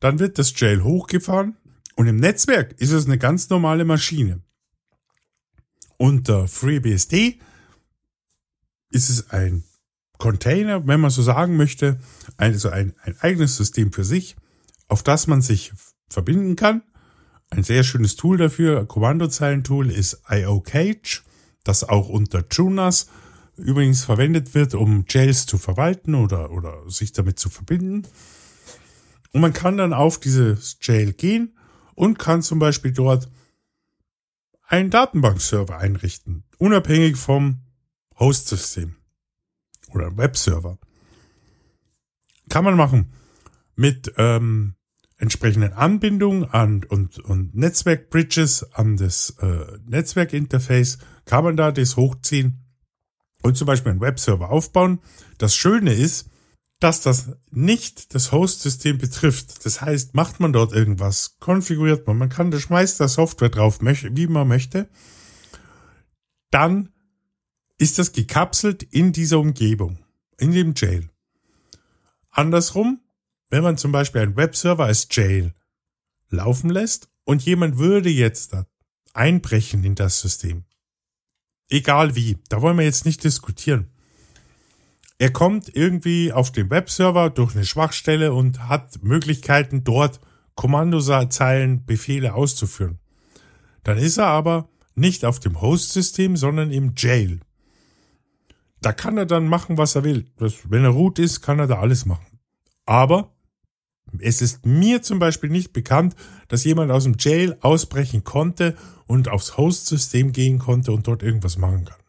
dann wird das Jail hochgefahren und im Netzwerk ist es eine ganz normale Maschine. Unter FreeBSD ist es ein Container, wenn man so sagen möchte, also ein eigenes System für sich, auf das man sich verbinden kann. Ein sehr schönes Tool dafür, ein Kommandozeilentool, ist IOCage, das auch unter Junas übrigens verwendet wird, um Jails zu verwalten oder sich damit zu verbinden. Und man kann dann auf dieses Jail gehen und kann zum Beispiel dort einen Datenbankserver einrichten, unabhängig vom Host-System oder einem Webserver. Kann man machen mit entsprechenden Anbindungen und Netzwerk-Bridges an das Netzwerkinterface, kann man da das hochziehen und zum Beispiel einen Webserver aufbauen. Das Schöne ist, dass das nicht das Host-System betrifft. Das heißt, macht man dort irgendwas, konfiguriert man schmeißt da Software drauf, wie man möchte, dann ist das gekapselt in dieser Umgebung, in dem Jail. Andersrum, wenn man zum Beispiel einen Webserver als Jail laufen lässt und jemand würde jetzt da einbrechen in das System, egal wie, da wollen wir jetzt nicht diskutieren. Er kommt irgendwie auf den Webserver durch eine Schwachstelle und hat Möglichkeiten, dort Kommandozeilen, Befehle auszuführen. Dann ist er aber nicht auf dem Host-System, sondern im Jail. Da kann er dann machen, was er will. Wenn er root ist, kann er da alles machen. Aber es ist mir zum Beispiel nicht bekannt, dass jemand aus dem Jail ausbrechen konnte und aufs Host-System gehen konnte und dort irgendwas machen kann.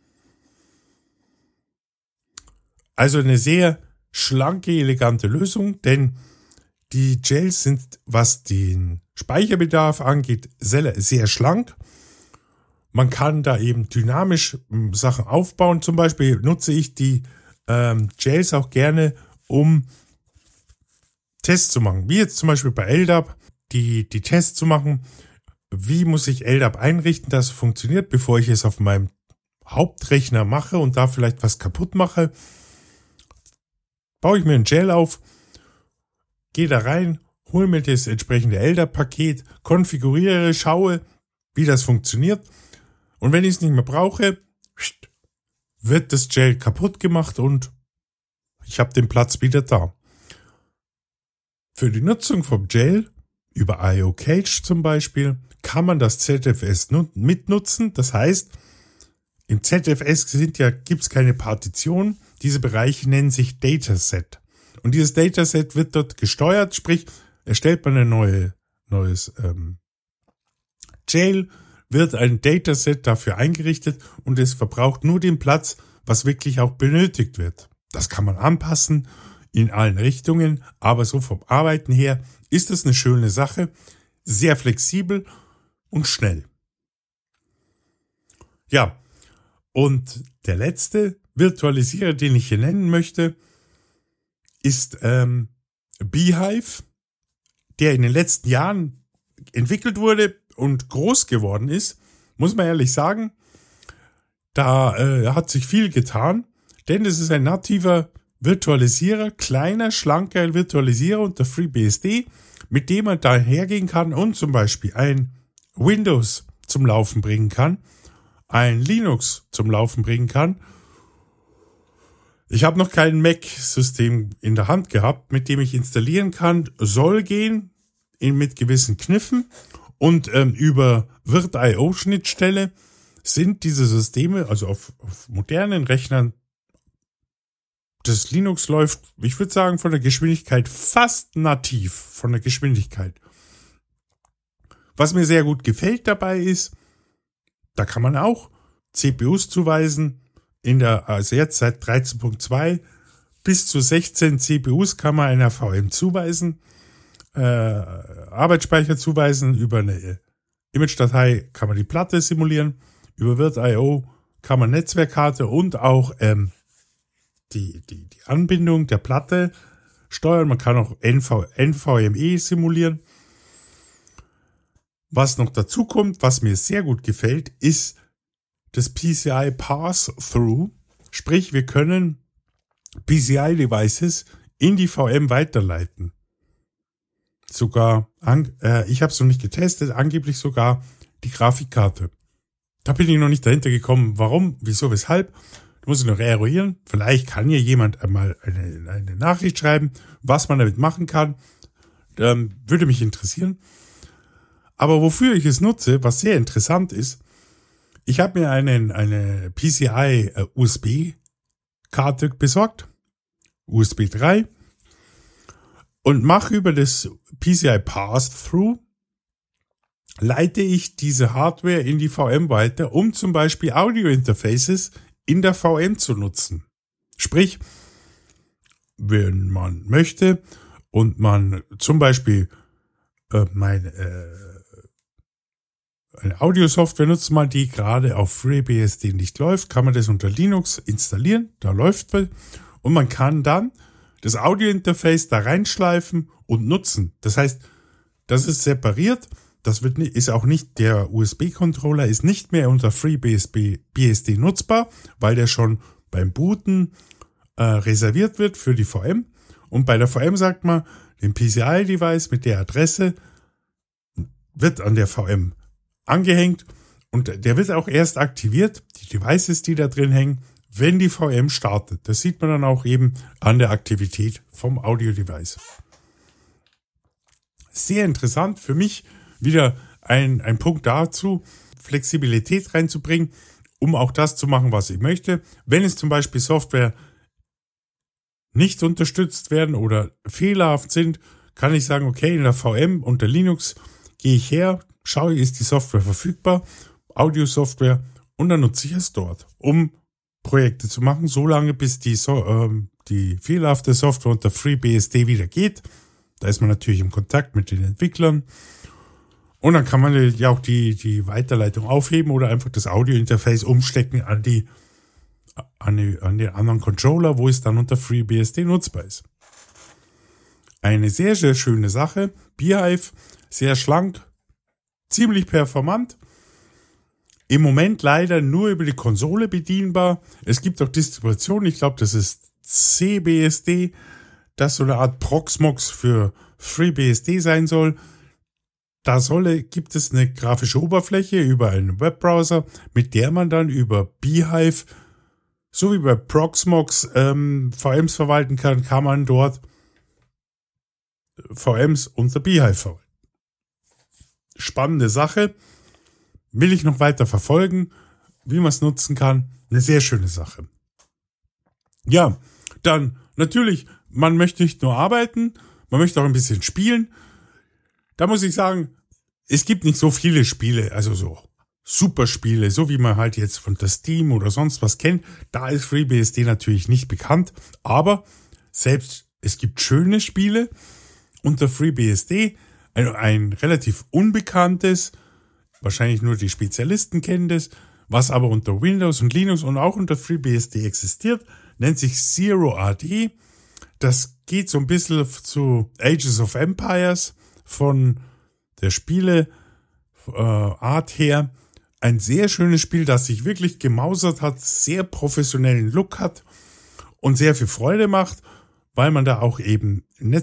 Also eine sehr schlanke, elegante Lösung, denn die Jails sind, was den Speicherbedarf angeht, sehr schlank. Man kann da eben dynamisch Sachen aufbauen. Zum Beispiel nutze ich die Jails auch gerne, um Tests zu machen. Wie jetzt zum Beispiel bei LDAP, die Tests zu machen. Wie muss ich LDAP einrichten, dass es funktioniert, bevor ich es auf meinem Hauptrechner mache und da vielleicht was kaputt mache. Baue ich mir ein Jail auf, gehe da rein, hole mir das entsprechende LDAP-Paket, konfiguriere, schaue, wie das funktioniert. Und wenn ich es nicht mehr brauche, wird das Jail kaputt gemacht und ich habe den Platz wieder da. Für die Nutzung vom Jail über IOCage zum Beispiel kann man das ZFS mitnutzen. Das heißt, im ZFS gibt's keine Partition. Diese Bereiche nennen sich Dataset. Und dieses Dataset wird dort gesteuert, sprich, erstellt man ein neues Jail, wird ein Dataset dafür eingerichtet und es verbraucht nur den Platz, was wirklich auch benötigt wird. Das kann man anpassen in allen Richtungen, aber so vom Arbeiten her ist das eine schöne Sache, sehr flexibel und schnell. Ja, und der letzte Virtualisierer, den ich hier nennen möchte, ist Beehive, der in den letzten Jahren entwickelt wurde und groß geworden ist. Muss man ehrlich sagen, da hat sich viel getan, denn es ist ein nativer Virtualisierer, kleiner, schlanker Virtualisierer unter FreeBSD, mit dem man da hergehen kann und zum Beispiel ein Windows zum Laufen bringen kann, ein Linux zum Laufen bringen kann. Ich habe noch kein Mac-System in der Hand gehabt, mit dem ich installieren kann. Soll gehen, mit gewissen Kniffen. Und über Virt.io-Schnittstelle sind diese Systeme, also auf modernen Rechnern, das Linux läuft, ich würde sagen, von der Geschwindigkeit fast nativ, von der Geschwindigkeit. Was mir sehr gut gefällt dabei ist, da kann man auch CPUs zuweisen. Also jetzt seit 13.2 bis zu 16 CPUs kann man einer VM zuweisen, Arbeitsspeicher zuweisen, über eine Image-Datei kann man die Platte simulieren, über Virt.io kann man Netzwerkkarte und auch die Anbindung der Platte steuern. Man kann auch NVMe simulieren. Was noch dazu kommt, was mir sehr gut gefällt, ist das PCI Pass-Through. Sprich, wir können PCI-Devices in die VM weiterleiten. sogar, ich habe es noch nicht getestet, angeblich sogar die Grafikkarte. Da bin ich noch nicht dahinter gekommen, warum, wieso, weshalb. Da muss ich noch eruieren. Vielleicht kann hier jemand einmal eine Nachricht schreiben, was man damit machen kann. Würde mich interessieren. Aber wofür ich es nutze, was sehr interessant ist, ich habe mir eine PCI USB-Karte besorgt, USB 3, und mache über das PCI Pass-Through, leite ich diese Hardware in die VM weiter, um zum Beispiel Audio-Interfaces in der VM zu nutzen. Sprich, wenn man möchte und man zum Beispiel eine Audiosoftware nutzt man, die gerade auf FreeBSD nicht läuft, kann man das unter Linux installieren, da läuft es, und man kann dann das Audiointerface da reinschleifen und nutzen. Das heißt, das ist separiert, ist auch nicht, der USB-Controller ist nicht mehr unter FreeBSD nutzbar, weil der schon beim Booten reserviert wird für die VM, und bei der VM sagt man, den PCI-Device mit der Adresse wird an der VM angehängt und der wird auch erst aktiviert, die Devices, die da drin hängen, wenn die VM startet. Das sieht man dann auch eben an der Aktivität vom Audio-Device. Sehr interessant, für mich wieder ein Punkt dazu, Flexibilität reinzubringen, um auch das zu machen, was ich möchte. Wenn es zum Beispiel Software nicht unterstützt werden oder fehlerhaft sind, kann ich sagen, okay, in der VM unter Linux gehe ich her, schaue, ist die Software verfügbar, Audio-Software, und dann nutze ich es dort, um Projekte zu machen, solange bis die fehlerhafte Software unter FreeBSD wieder geht. Da ist man natürlich im Kontakt mit den Entwicklern. Und dann kann man ja auch die Weiterleitung aufheben oder einfach das Audio-Interface umstecken an den anderen Controller, wo es dann unter FreeBSD nutzbar ist. Eine sehr, sehr schöne Sache. Beehive, sehr schlank, ziemlich performant. Im Moment leider nur über die Konsole bedienbar. Es gibt auch Distributionen, ich glaube, das ist CBSD, das so eine Art Proxmox für FreeBSD sein soll. Gibt es eine grafische Oberfläche über einen Webbrowser, mit der man dann über Beehive, so wie bei Proxmox, VMs verwalten kann man dort VMs unter Beehive verwalten. Spannende Sache. Will ich noch weiter verfolgen, wie man es nutzen kann. Eine sehr schöne Sache. Ja, dann natürlich, man möchte nicht nur arbeiten, man möchte auch ein bisschen spielen. Da muss ich sagen, es gibt nicht so viele Spiele, also so Superspiele, so wie man halt jetzt von der Steam oder sonst was kennt. Da ist FreeBSD natürlich nicht bekannt, aber selbst es gibt schöne Spiele unter FreeBSD, ein relativ unbekanntes, wahrscheinlich nur die Spezialisten kennen das, was aber unter Windows und Linux und auch unter FreeBSD existiert, nennt sich Zero AD. Das geht so ein bisschen zu Ages of Empires von der Spieleart her. Ein sehr schönes Spiel, das sich wirklich gemausert hat, sehr professionellen Look hat und sehr viel Freude macht, weil man da auch eben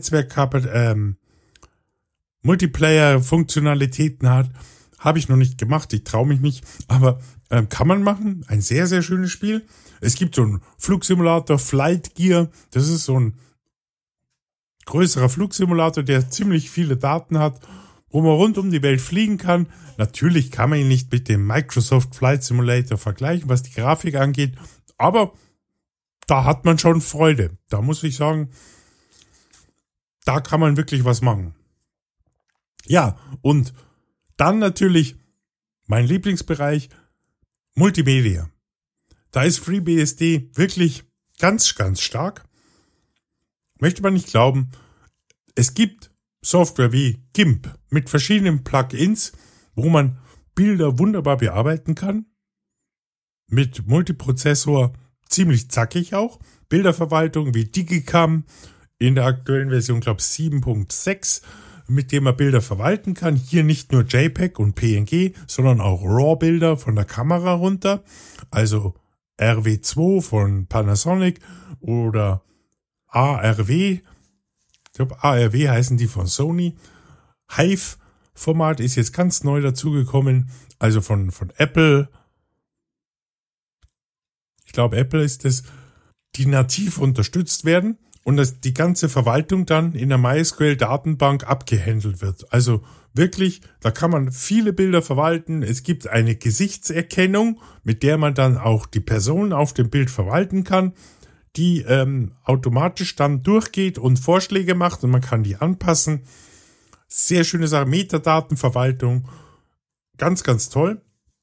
Multiplayer-Funktionalitäten hat. Habe ich noch nicht gemacht, ich traue mich nicht, aber kann man machen. Ein sehr, sehr schönes Spiel. Es gibt so einen Flugsimulator, Flight Gear. Das ist so ein größerer Flugsimulator, der ziemlich viele Daten hat, wo man rund um die Welt fliegen kann. Natürlich kann man ihn nicht mit dem Microsoft Flight Simulator vergleichen, was die Grafik angeht, aber da hat man schon Freude. Da muss ich sagen, da kann man wirklich was machen. Ja, und dann natürlich mein Lieblingsbereich, Multimedia. Da ist FreeBSD wirklich ganz, ganz stark. Möchte man nicht glauben, es gibt Software wie GIMP mit verschiedenen Plugins, wo man Bilder wunderbar bearbeiten kann. Mit Multiprozessor ziemlich zackig auch. Bilderverwaltung wie Digicam in der aktuellen Version, glaube ich, 7.6, mit dem man Bilder verwalten kann. Hier nicht nur JPEG und PNG, sondern auch RAW-Bilder von der Kamera runter. Also RW2 von Panasonic oder ARW. Ich glaube, ARW heißen die von Sony. Hive-Format ist jetzt ganz neu dazugekommen, also von Apple. Ich glaube, Apple ist es, die nativ unterstützt werden und dass die ganze Verwaltung dann in der MySQL-Datenbank abgehandelt wird. Also wirklich, da kann man viele Bilder verwalten. Es gibt eine Gesichtserkennung, mit der man dann auch die Person auf dem Bild verwalten kann, die automatisch dann durchgeht und Vorschläge macht und man kann die anpassen. Sehr schöne Sache, Metadatenverwaltung, ganz, ganz toll.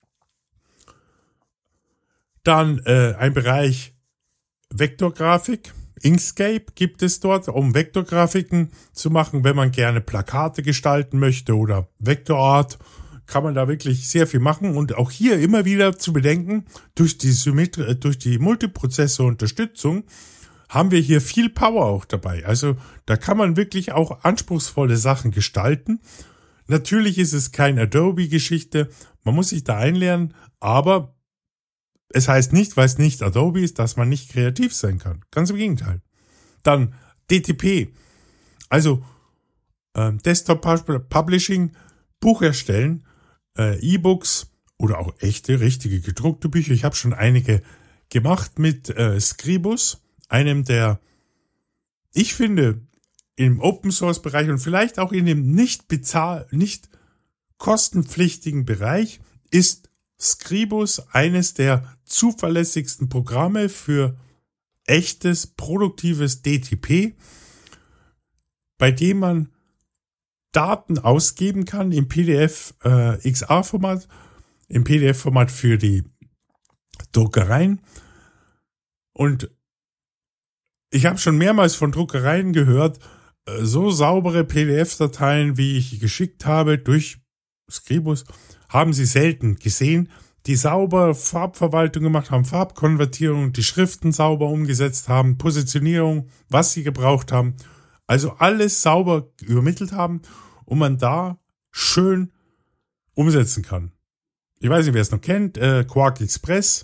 Dann ein Bereich Vektorgrafik. Inkscape gibt es dort, um Vektorgrafiken zu machen, wenn man gerne Plakate gestalten möchte oder Vektorart, kann man da wirklich sehr viel machen und auch hier immer wieder zu bedenken, durch die Multiprozessor-Unterstützung haben wir hier viel Power auch dabei. Also da kann man wirklich auch anspruchsvolle Sachen gestalten. Natürlich ist es kein Adobe-Geschichte, man muss sich da einlernen, aber es heißt nicht, weil es nicht Adobe ist, dass man nicht kreativ sein kann. Ganz im Gegenteil. Dann DTP, also Desktop Publishing, Buch erstellen, E-Books oder auch echte, richtige gedruckte Bücher. Ich habe schon einige gemacht mit Scribus, einem der, ich finde, im Open-Source-Bereich und vielleicht auch in dem nicht kostenpflichtigen Bereich ist Scribus eines der zuverlässigsten Programme für echtes, produktives DTP, bei dem man Daten ausgeben kann im PDF XR-Format, im PDF-Format für die Druckereien. Und ich habe schon mehrmals von Druckereien gehört, so saubere PDF-Dateien, wie ich geschickt habe durch Scribus, haben sie selten gesehen, die sauber Farbverwaltung gemacht haben, Farbkonvertierung, die Schriften sauber umgesetzt haben, Positionierung, was sie gebraucht haben. Also alles sauber übermittelt haben und man da schön umsetzen kann. Ich weiß nicht, wer es noch kennt, Quark Express,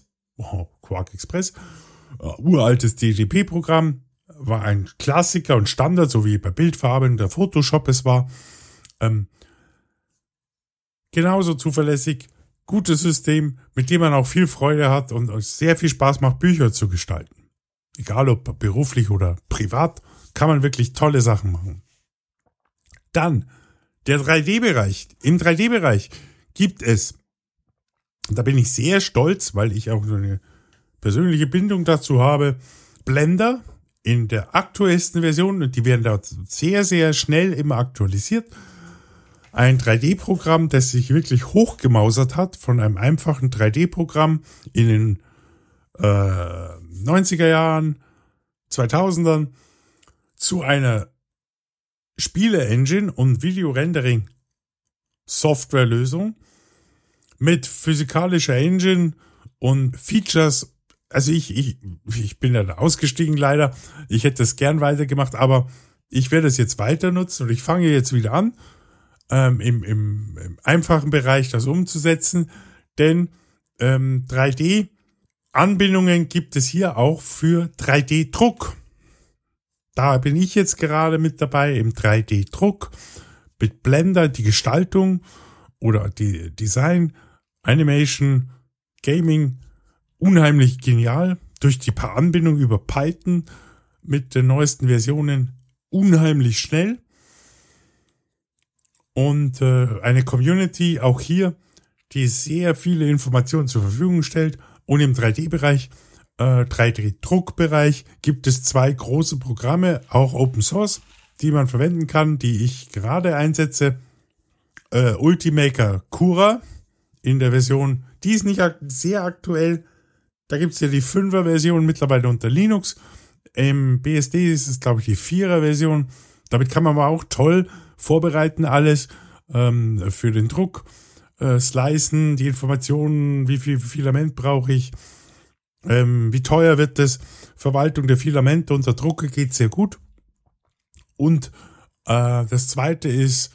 uraltes DTP-Programm, war ein Klassiker und Standard, so wie bei Bildfarben der Photoshop es war. Genauso zuverlässig, gutes System, mit dem man auch viel Freude hat und sehr viel Spaß macht, Bücher zu gestalten. Egal ob beruflich oder privat, kann man wirklich tolle Sachen machen. Dann der 3D-Bereich. Im 3D-Bereich gibt es, da bin ich sehr stolz, weil ich auch so eine persönliche Bindung dazu habe, Blender in der aktuellsten Version, und die werden dort sehr, sehr schnell immer aktualisiert. Ein 3D-Programm, das sich wirklich hochgemausert hat von einem einfachen 3D-Programm in den 90er Jahren, 2000ern zu einer Spiele-Engine und Video-Rendering-Software-Lösung mit physikalischer Engine und Features. Also ich bin da ausgestiegen leider. Ich hätte es gern weitergemacht, aber ich werde es jetzt weiter nutzen und ich fange jetzt wieder an, im einfachen Bereich das umzusetzen, denn 3D-Anbindungen gibt es hier auch für 3D-Druck. Da bin ich jetzt gerade mit dabei im 3D-Druck mit Blender, die Gestaltung oder die Design, Animation, Gaming, unheimlich genial. Durch die paar Anbindungen über Python mit den neuesten Versionen unheimlich schnell. Und eine Community auch hier, die sehr viele Informationen zur Verfügung stellt. Und im 3D-Bereich, 3D-Druckbereich gibt es 2 große Programme, auch Open Source, die man verwenden kann, die ich gerade einsetze. Ultimaker Cura in der Version, die ist nicht sehr aktuell. Da gibt es ja die 5er-Version mittlerweile unter Linux. Im BSD ist es, glaube ich, die 4er-Version. Damit kann man aber auch toll vorbereiten alles für den Druck, slicen, die Informationen, wie viel Filament brauche ich, wie teuer wird das, Verwaltung der Filamente unter Drucke geht sehr gut. Und das zweite ist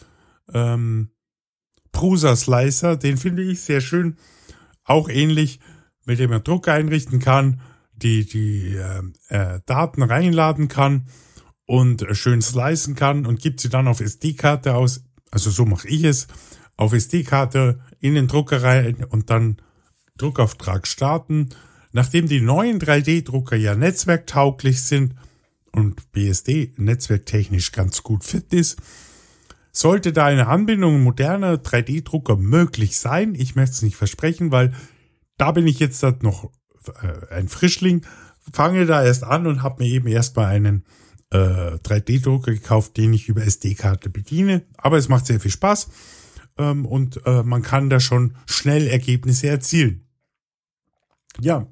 Prusa Slicer, den finde ich sehr schön, auch ähnlich, mit dem man Druck einrichten kann, die Daten reinladen kann und schön slicen kann und gibt sie dann auf SD-Karte aus. also so mache ich es, auf SD-Karte in den Drucker rein und dann Druckauftrag starten. Nachdem die neuen 3D-Drucker ja netzwerktauglich sind und BSD netzwerktechnisch ganz gut fit ist, sollte da eine Anbindung moderner 3D-Drucker möglich sein. Ich möchte es nicht versprechen, weil da bin ich jetzt halt noch ein Frischling, fange da erst an und habe mir eben erstmal einen 3D-Drucker gekauft, den ich über SD-Karte bediene. Aber es macht sehr viel Spaß und man kann da schon schnell Ergebnisse erzielen. Ja,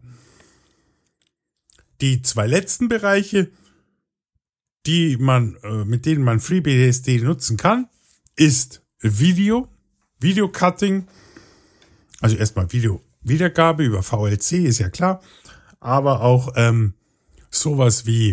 die 2 letzten Bereiche, die man, mit denen man FreeBSD nutzen kann, ist Video-Cutting, also erstmal Video-Wiedergabe über VLC, ist ja klar, aber auch sowas wie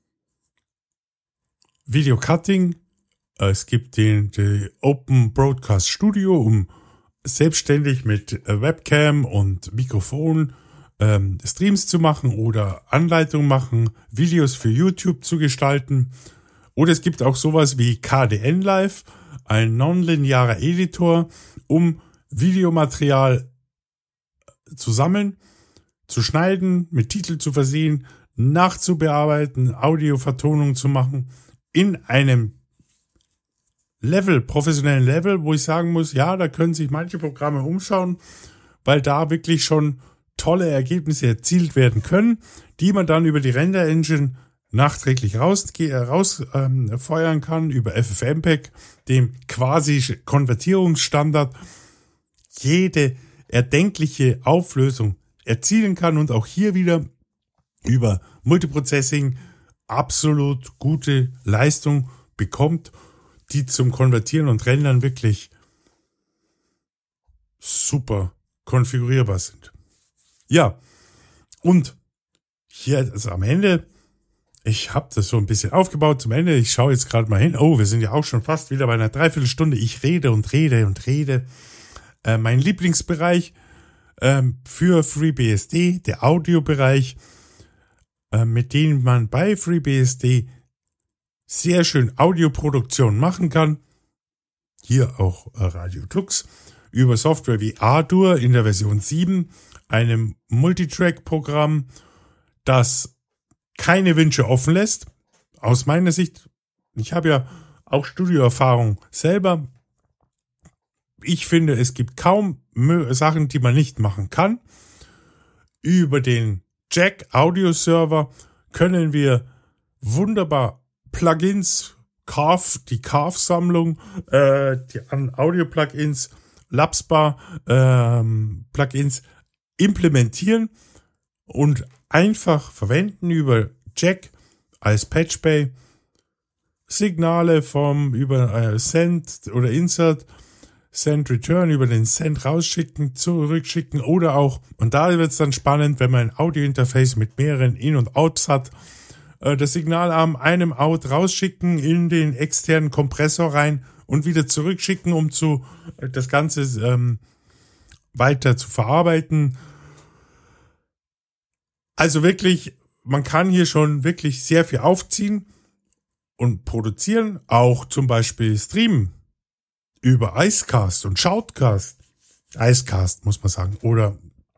Video-Cutting. Es gibt die Open Broadcast Studio, um selbstständig mit Webcam und Mikrofon Streams zu machen oder Anleitungen machen, Videos für YouTube zu gestalten. Oder es gibt auch sowas wie KDN Live, ein nonlinearer Editor, um Videomaterial zu sammeln, zu schneiden, mit Titel zu versehen, nachzubearbeiten, Audiovertonung zu machen, in einem professionellen Level, wo ich sagen muss, ja, da können sich manche Programme umschauen, weil da wirklich schon tolle Ergebnisse erzielt werden können, die man dann über die Render-Engine nachträglich rausfeuern kann, über FFmpeg, dem quasi Konvertierungsstandard, jede erdenkliche Auflösung erzielen kann und auch hier wieder über Multiprocessing absolut gute Leistung bekommt, die zum Konvertieren und Rendern wirklich super konfigurierbar sind. Ja, und hier also am Ende, ich habe das so ein bisschen aufgebaut zum Ende, ich schaue jetzt gerade mal hin, wir sind ja auch schon fast wieder bei einer Dreiviertelstunde, ich rede und rede und rede. Mein Lieblingsbereich für FreeBSD, der Audiobereich, mit dem man bei FreeBSD sehr schön Audioproduktion machen kann. Hier auch Radio Tux über Software wie Ardour in der Version 7, einem Multitrack-Programm, das keine Wünsche offen lässt. Aus meiner Sicht, ich habe ja auch Studioerfahrung selber. Ich finde, es gibt kaum Sachen, die man nicht machen kann. Über den Jack Audio Server können wir wunderbar Plugins, die Carve-Sammlung, die an Audio-Plugins, Lapsbar Plugins implementieren und einfach verwenden über Jack als Patchbay, Signale über Send oder Insert, Send Return über den Send rausschicken, zurückschicken oder auch, und da wird es dann spannend, wenn man ein Audio-Interface mit mehreren In- und Outs hat, das Signalarm einem Out rausschicken, in den externen Kompressor rein und wieder zurückschicken, um das Ganze weiter zu verarbeiten. Also wirklich, man kann hier schon wirklich sehr viel aufziehen und produzieren, auch zum Beispiel streamen über Icecast und Shoutcast. Icecast muss man sagen. Oder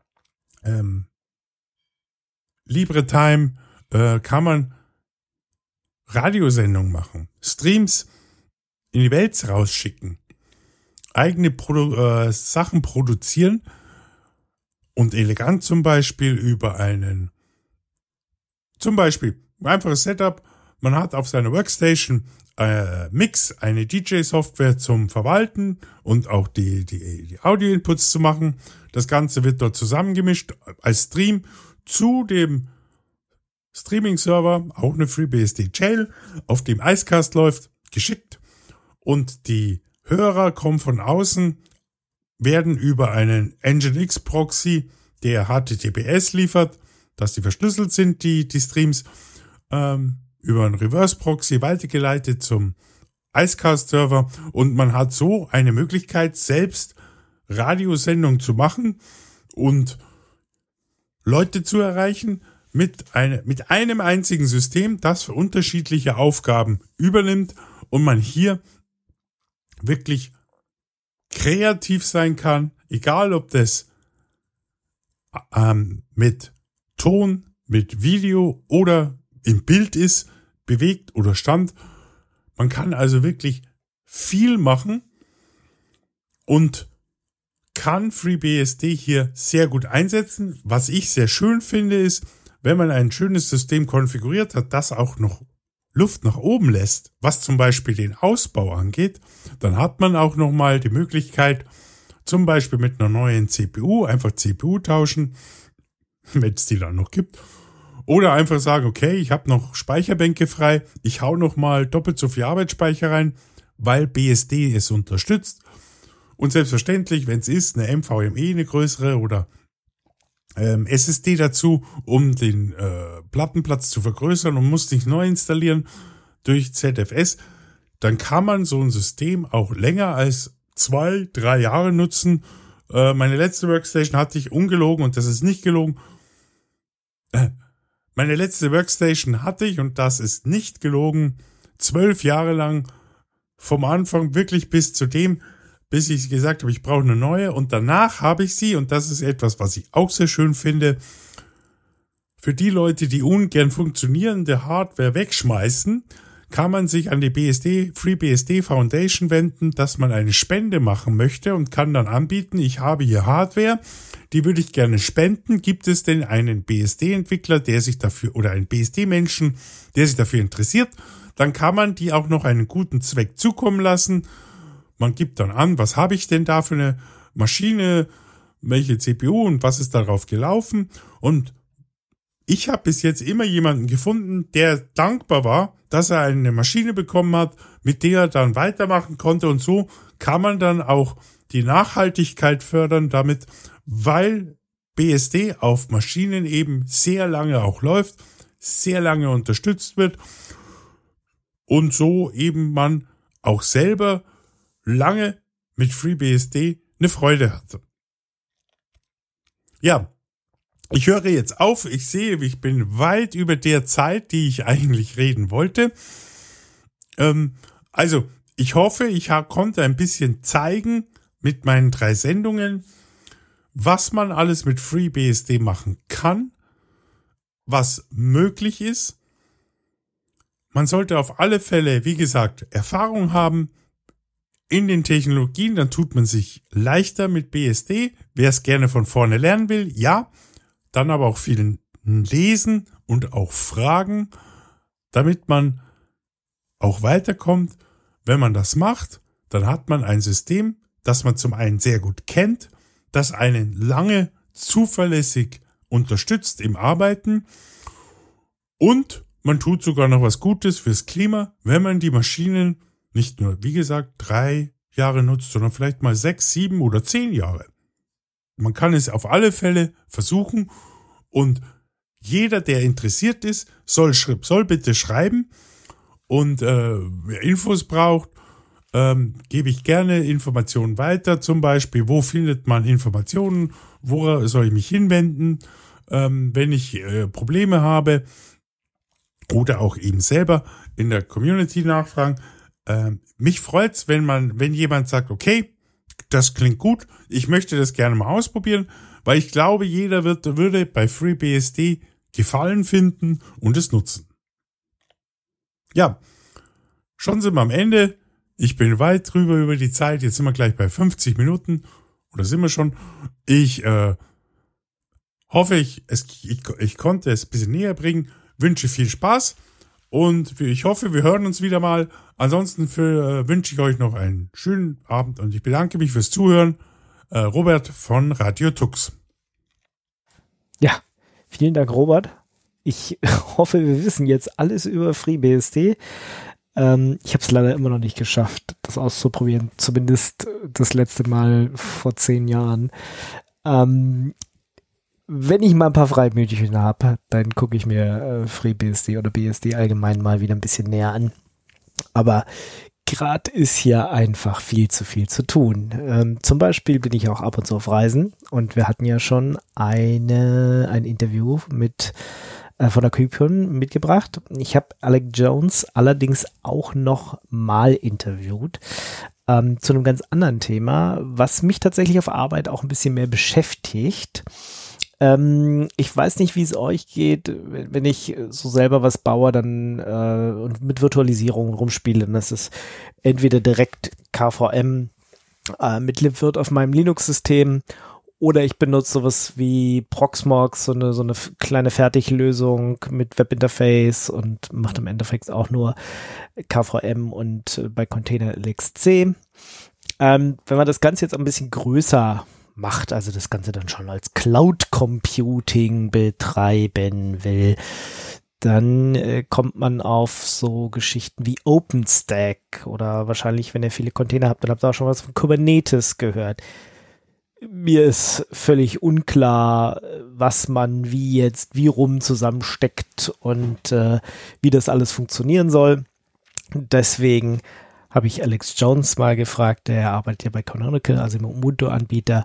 LibreTime kann man Radiosendungen machen, Streams in die Welt rausschicken, eigene Sachen produzieren und elegant zum Beispiel über zum Beispiel einfaches Setup, man hat auf seiner Workstation Mix, eine DJ-Software zum Verwalten und auch die Audio-Inputs zu machen. Das Ganze wird dort zusammengemischt als Stream zu dem Streaming-Server, auch eine FreeBSD-Jail, auf dem Icecast läuft, geschickt. Und die Hörer kommen von außen, werden über einen Nginx-Proxy, der HTTPS liefert, dass die verschlüsselt sind, die Streams, über einen Reverse-Proxy weitergeleitet zum Icecast-Server und man hat so eine Möglichkeit, selbst Radiosendungen zu machen und Leute zu erreichen mit einem einzigen System, das für unterschiedliche Aufgaben übernimmt und man hier wirklich kreativ sein kann, egal ob das mit Ton, mit Video oder im Bild ist, bewegt oder stand. Man kann also wirklich viel machen und kann FreeBSD hier sehr gut einsetzen. Was ich sehr schön finde, ist, wenn man ein schönes System konfiguriert hat, das auch noch Luft nach oben lässt, was zum Beispiel den Ausbau angeht, dann hat man auch nochmal die Möglichkeit, zum Beispiel mit einer neuen CPU, einfach CPU tauschen, wenn es die dann noch gibt, oder einfach sagen, okay, ich habe noch Speicherbänke frei, ich hau nochmal doppelt so viel Arbeitsspeicher rein, weil BSD es unterstützt. Und selbstverständlich, wenn es ist, eine NVMe, eine größere oder SSD dazu, um den Plattenplatz zu vergrößern und muss nicht neu installieren durch ZFS, dann kann man so ein System auch länger als 2-3 Jahre nutzen. Meine letzte Workstation hatte ich ungelogen und das ist nicht gelogen. Meine letzte Workstation hatte ich, und das ist nicht gelogen, 12 Jahre lang, vom Anfang wirklich bis zu dem, bis ich gesagt habe, ich brauche eine neue, und danach habe ich sie, und das ist etwas, was ich auch sehr schön finde, für die Leute, die ungern funktionierende Hardware wegschmeißen, kann man sich an die FreeBSD Foundation wenden, dass man eine Spende machen möchte und kann dann anbieten, ich habe hier Hardware, die würde ich gerne spenden. Gibt es denn einen BSD-Entwickler, der sich dafür, oder einen BSD-Menschen, der sich dafür interessiert? Dann kann man die auch noch einen guten Zweck zukommen lassen. Man gibt dann an, was habe ich denn da für eine Maschine, welche CPU und was ist darauf gelaufen. Und ich habe bis jetzt immer jemanden gefunden, der dankbar war, dass er eine Maschine bekommen hat, mit der er dann weitermachen konnte. Und so kann man dann auch die Nachhaltigkeit fördern damit, weil BSD auf Maschinen eben sehr lange auch läuft, sehr lange unterstützt wird und so eben man auch selber lange mit FreeBSD eine Freude hatte. Ja, ich höre jetzt auf. Ich sehe, ich bin weit über der Zeit, die ich eigentlich reden wollte. Also, ich hoffe, ich konnte ein bisschen zeigen mit meinen 3 Sendungen, was man alles mit FreeBSD machen kann, was möglich ist. Man sollte auf alle Fälle, wie gesagt, Erfahrung haben in den Technologien, dann tut man sich leichter mit BSD. Wer es gerne von vorne lernen will, ja. Dann aber auch viel lesen und auch fragen, damit man auch weiterkommt. Wenn man das macht, dann hat man ein System, das man zum einen sehr gut kennt, das einen lange zuverlässig unterstützt im Arbeiten, und man tut sogar noch was Gutes fürs Klima, wenn man die Maschinen nicht nur, wie gesagt, 3 Jahre nutzt, sondern vielleicht mal 6, 7 oder 10 Jahre. Man kann es auf alle Fälle versuchen, und jeder, der interessiert ist, soll bitte schreiben, und wer Infos braucht, gebe ich gerne Informationen weiter, zum Beispiel, wo findet man Informationen, wo soll ich mich hinwenden, wenn ich Probleme habe, oder auch eben selber in der Community nachfragen. Mich freut's, wenn jemand sagt, okay, das klingt gut, ich möchte das gerne mal ausprobieren, weil ich glaube, jeder würde bei FreeBSD Gefallen finden und es nutzen. Ja, schon sind wir am Ende. Ich bin weit drüber über die Zeit. Jetzt sind wir gleich bei 50 Minuten. Oder sind wir schon? Ich hoffe, ich konnte es ein bisschen näher bringen. Wünsche viel Spaß. Und ich hoffe, wir hören uns wieder mal. Ansonsten wünsche ich euch noch einen schönen Abend und ich bedanke mich fürs Zuhören. Robert von Radio Tux. Ja, vielen Dank, Robert. Ich hoffe, wir wissen jetzt alles über FreeBSD. Ich habe es leider immer noch nicht geschafft, das auszuprobieren. Zumindest das letzte Mal vor 10 Jahren. Wenn ich mal ein paar Freiminütchen habe, dann gucke ich mir FreeBSD oder BSD allgemein mal wieder ein bisschen näher an. Aber gerade ist hier einfach viel zu tun. Zum Beispiel bin ich auch ab und zu auf Reisen, und wir hatten ja schon ein Interview von der KubeCon mitgebracht. Ich habe Alex Jones allerdings auch noch mal interviewt. zu einem ganz anderen Thema, was mich tatsächlich auf Arbeit auch ein bisschen mehr beschäftigt. Ich weiß nicht, wie es euch geht, wenn ich so selber was baue, dann und mit Virtualisierung rumspiele. Und das ist entweder direkt KVM mit libvirt auf meinem Linux-System oder ich benutze sowas wie Proxmox, so eine kleine Fertiglösung mit Webinterface und macht im Endeffekt auch nur KVM und bei Container LXC. Wenn man das Ganze jetzt ein bisschen größer macht, also das Ganze dann schon als Cloud Computing betreiben will, dann kommt man auf so Geschichten wie OpenStack oder wahrscheinlich, wenn ihr viele Container habt, dann habt ihr auch schon was von Kubernetes gehört. Mir ist völlig unklar, was man wie rum zusammensteckt und wie das alles funktionieren soll. Deswegen habe ich Alex Jones mal gefragt, der arbeitet ja bei Canonical, also im Ubuntu-Anbieter.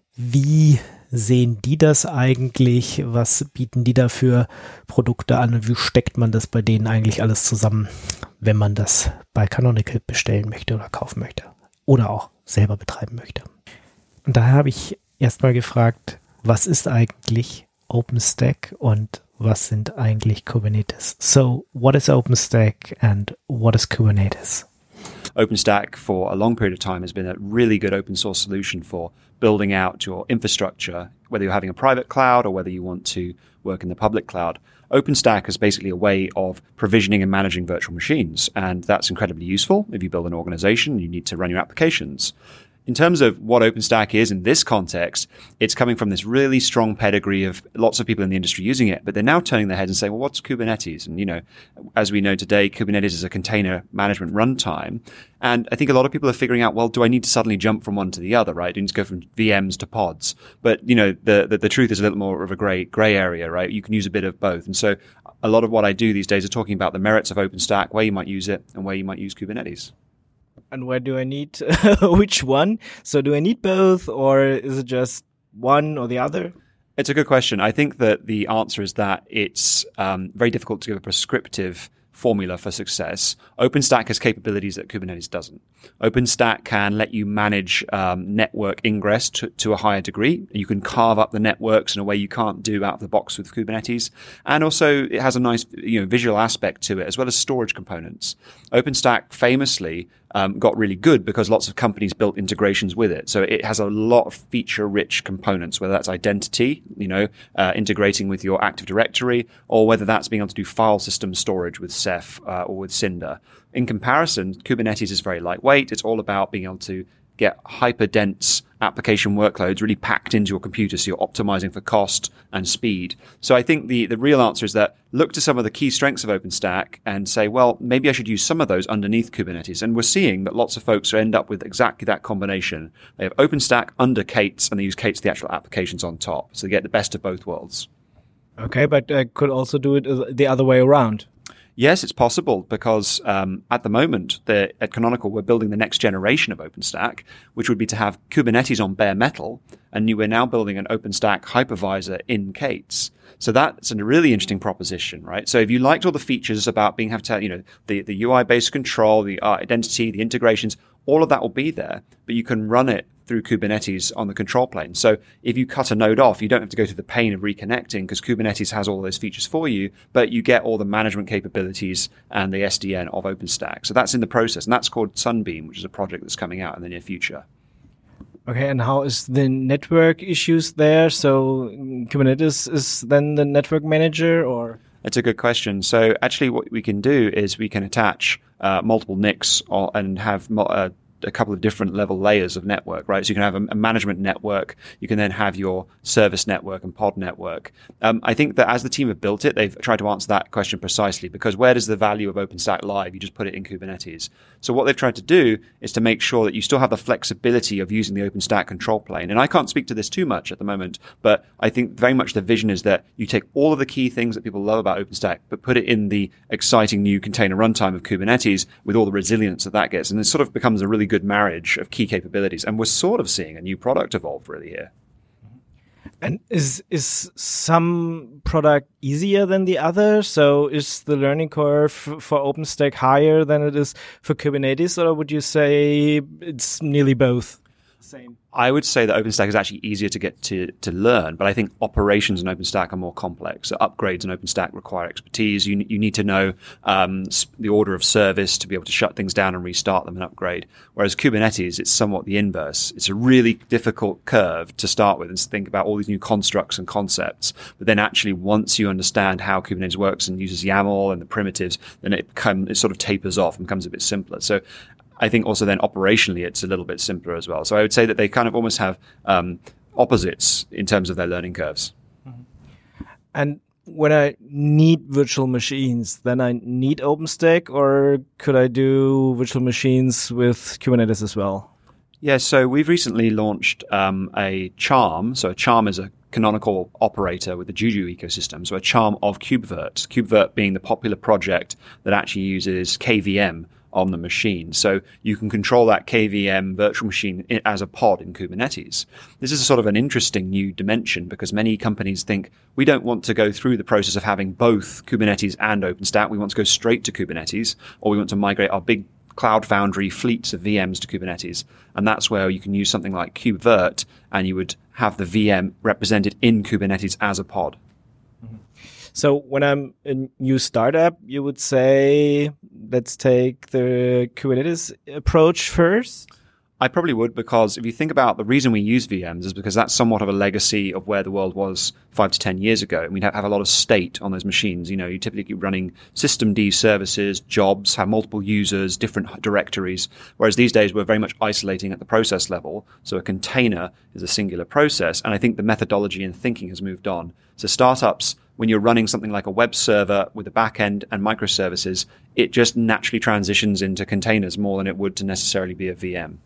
Wie sehen die das eigentlich? Was bieten die da für Produkte an? Und wie steckt man das bei denen eigentlich alles zusammen, wenn man das bei Canonical bestellen möchte oder kaufen möchte oder auch selber betreiben möchte? Und daher habe ich erstmal gefragt, was ist eigentlich OpenStack und was sind eigentlich Kubernetes? So, what is OpenStack and what is Kubernetes? OpenStack for a long period of time has been a really good open source solution for building out your infrastructure, whether you're having a private cloud or whether you want to work in the public cloud. OpenStack is basically a way of provisioning and managing virtual machines, and that's incredibly useful if you build an organization, you need to run your applications. In terms of what OpenStack is in this context, it's coming from this really strong pedigree of lots of people in the industry using it, but they're now turning their heads and saying, well, what's Kubernetes? And, as we know today, Kubernetes is a container management runtime. And I think a lot of people are figuring out, well, do I need to suddenly jump from one to the other, right? Do I need to go from VMs to pods? But, the truth is a little more of a gray area, right? You can use a bit of both. And so a lot of what I do these days are talking about the merits of OpenStack, where you might use it and where you might use Kubernetes. And where do I need which one? So do I need both, or is it just one or the other? It's a good question. I think that the answer is that it's very difficult to give a prescriptive formula for success. OpenStack has capabilities that Kubernetes doesn't. OpenStack can let you manage network ingress to a higher degree. You can carve up the networks in a way you can't do out of the box with Kubernetes. And also it has a nice visual aspect to it, as well as storage components. OpenStack famously got really good because lots of companies built integrations with it. So it has a lot of feature-rich components, whether that's identity, integrating with your Active Directory, or whether that's being able to do file system storage with Ceph or with Cinder. In comparison, Kubernetes is very lightweight. It's all about being able to get hyper-dense application workloads really packed into your computer, so you're optimizing for cost and speed. So I think the real answer is that look to some of the key strengths of OpenStack and say, well, maybe I should use some of those underneath Kubernetes. And we're seeing that lots of folks end up with exactly that combination. They have OpenStack under K8s, and they use K8s, the actual applications, on top. So they get the best of both worlds. Okay, but I could also do it the other way around. Yes, it's possible because at the moment, at Canonical, we're building the next generation of OpenStack, which would be to have Kubernetes on bare metal, and we're now building an OpenStack hypervisor in K8s. So that's a really interesting proposition, right? So if you liked all the features about being the UI-based control, the identity, the integrations, all of that will be there, but you can run it through Kubernetes on the control plane. So if you cut a node off, you don't have to go through the pain of reconnecting because Kubernetes has all those features for you, but you get all the management capabilities and the SDN of OpenStack. So that's in the process, and that's called Sunbeam, which is a project that's coming out in the near future. Okay, and how is the network issues there? So Kubernetes is then the network manager, or? That's a good question. So actually what we can do is we can attach multiple NICs and have a couple of different level layers of network, right? So you can have a management network. You can then have your service network and pod network. I think that as the team have built it, they've tried to answer that question precisely, because where does the value of OpenStack lie? You just put it in Kubernetes. So what they've tried to do is to make sure that you still have the flexibility of using the OpenStack control plane. And I can't speak to this too much at the moment, but I think very much the vision is that you take all of the key things that people love about OpenStack, but put it in the exciting new container runtime of Kubernetes with all the resilience that gets. And it sort of becomes a really good marriage of key capabilities. And we're sort of seeing a new product evolve really here. And is some product easier than the other? So is the learning curve for OpenStack higher than it is for Kubernetes, or would you say it's nearly both? Same. I would say that OpenStack is actually easier to get to learn, but I think operations in OpenStack are more complex. So upgrades in OpenStack require expertise. You need to know the order of service to be able to shut things down and restart them and upgrade. Whereas Kubernetes, it's somewhat the inverse. It's a really difficult curve to start with and think about all these new constructs and concepts. But then actually, once you understand how Kubernetes works and uses YAML and the primitives, then it sort of tapers off and becomes a bit simpler. So I think also then operationally it's a little bit simpler as well. So I would say that they kind of almost have opposites in terms of their learning curves. Mm-hmm. And when I need virtual machines, then I need OpenStack, or could I do virtual machines with Kubernetes as well? Yeah, so we've recently launched a charm. So a charm is a canonical operator with the Juju ecosystem. So a charm of KubeVirt. KubeVirt being the popular project that actually uses KVM on the machine. So you can control that KVM virtual machine as a pod in Kubernetes. This is a sort of an interesting new dimension because many companies think we don't want to go through the process of having both Kubernetes and OpenStack. We want to go straight to Kubernetes, or we want to migrate our big Cloud Foundry fleets of VMs to Kubernetes. And that's where you can use something like KubeVirt and you would have the VM represented in Kubernetes as a pod. So when I'm a new startup, you would say, let's take the Kubernetes approach first? I probably would, because if you think about the reason we use VMs is because that's somewhat of a legacy of where the world was 5 to 10 years ago. And we'd have a lot of state on those machines. You know, you typically keep running systemd services, jobs, have multiple users, different directories. Whereas these days we're very much isolating at the process level. So a container is a singular process. And I think the methodology and thinking has moved on. So startups, when you're running something like a web server with a backend and microservices, it just naturally transitions into containers more than it would to necessarily be a VM.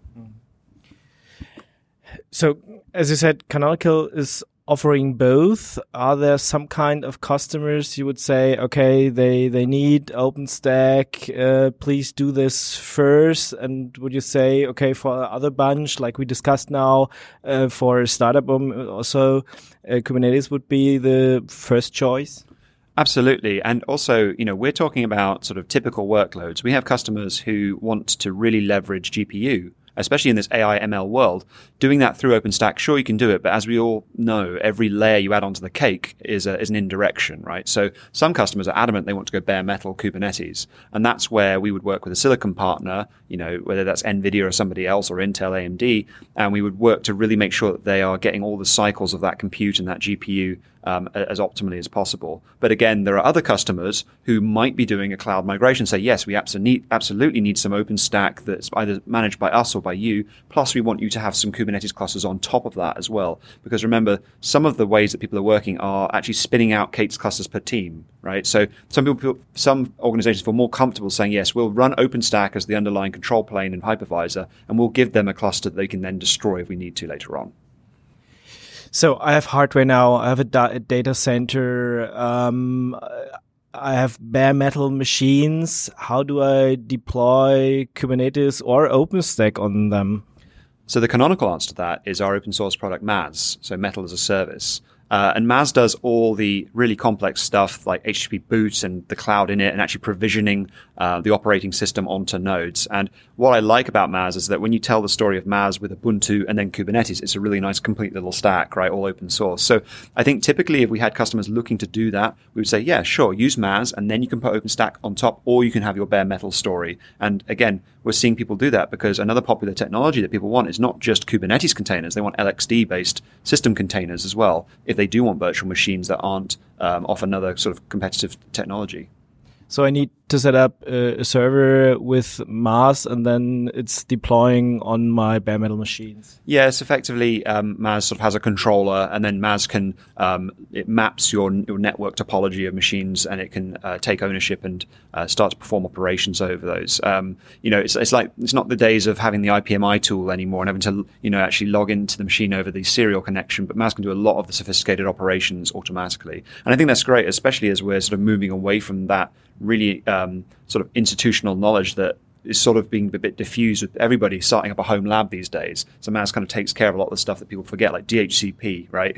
So, as you said, Canonical is offering both. Are there some kind of customers you would say, okay, they need OpenStack, please do this first? And would you say, okay, for other bunch, like we discussed now, for startup also, Kubernetes would be the first choice? Absolutely. And also, you know, we're talking about sort of typical workloads. We have customers who want to really leverage GPU, especially in this AI ML world. Doing that through OpenStack, sure, you can do it. But as we all know, every layer you add onto the cake is an indirection, right? So some customers are adamant they want to go bare metal Kubernetes. And that's where we would work with a silicon partner, you know, whether that's NVIDIA or somebody else or Intel, AMD. And we would work to really make sure that they are getting all the cycles of that compute and that GPU as optimally as possible. But again, there are other customers who might be doing a cloud migration, say, yes, we absolutely need some OpenStack that's either managed by us or by you. Plus, we want you to have some Kubernetes clusters on top of that as well. Because remember, some of the ways that people are working are actually spinning out K8s clusters per team, right? So some organizations feel more comfortable saying, yes, we'll run OpenStack as the underlying control plane and hypervisor, and we'll give them a cluster that they can then destroy if we need to later on. So I have hardware now. I have a data center. I have bare metal machines. How do I deploy Kubernetes or OpenStack on them? So the canonical answer to that is our open source product MAAS, so Metal as a Service. And MAAS does all the really complex stuff like HTTP boot and the cloud in it and actually provisioning the operating system onto nodes. And what I like about MAAS is that when you tell the story of MAAS with Ubuntu and then Kubernetes, it's a really nice complete little stack, right? All open source. So I think typically if we had customers looking to do that, we would say, yeah, sure, use MAAS and then you can put OpenStack on top, or you can have your bare metal story. And again, we're seeing people do that because another popular technology that people want is not just Kubernetes containers. They want LXD-based system containers as well, if they do want virtual machines that aren't off another sort of competitive technology. So I need to set up a server with MAAS and then it's deploying on my bare metal machines. Yes, effectively, MAAS sort of has a controller, and then MAAS can it maps your network topology of machines, and it can take ownership and start to perform operations over those. You know, it's like it's not the days of having the IPMI tool anymore and having to actually log into the machine over the serial connection. But MAAS can do a lot of the sophisticated operations automatically, and I think that's great, especially as we're sort of moving away from that really sort of institutional knowledge that is sort of being a bit diffused with everybody starting up a home lab these days. So Mass kind of takes care of a lot of the stuff that people forget, like DHCP, right?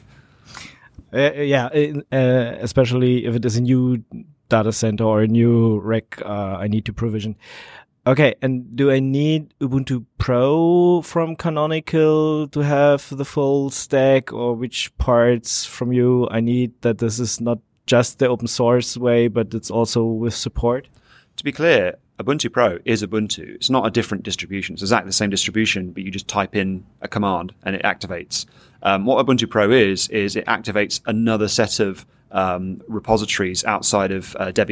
Especially if it is a new data center or a new rack I need to provision. Okay, and do I need Ubuntu Pro from Canonical to have the full stack, or which parts from you I need that this is not just the open source way, but it's also with support? To be clear, Ubuntu Pro is Ubuntu. It's not a different distribution. It's exactly the same distribution, but you just type in a command and it activates. What Ubuntu Pro is it activates another set of repositories outside of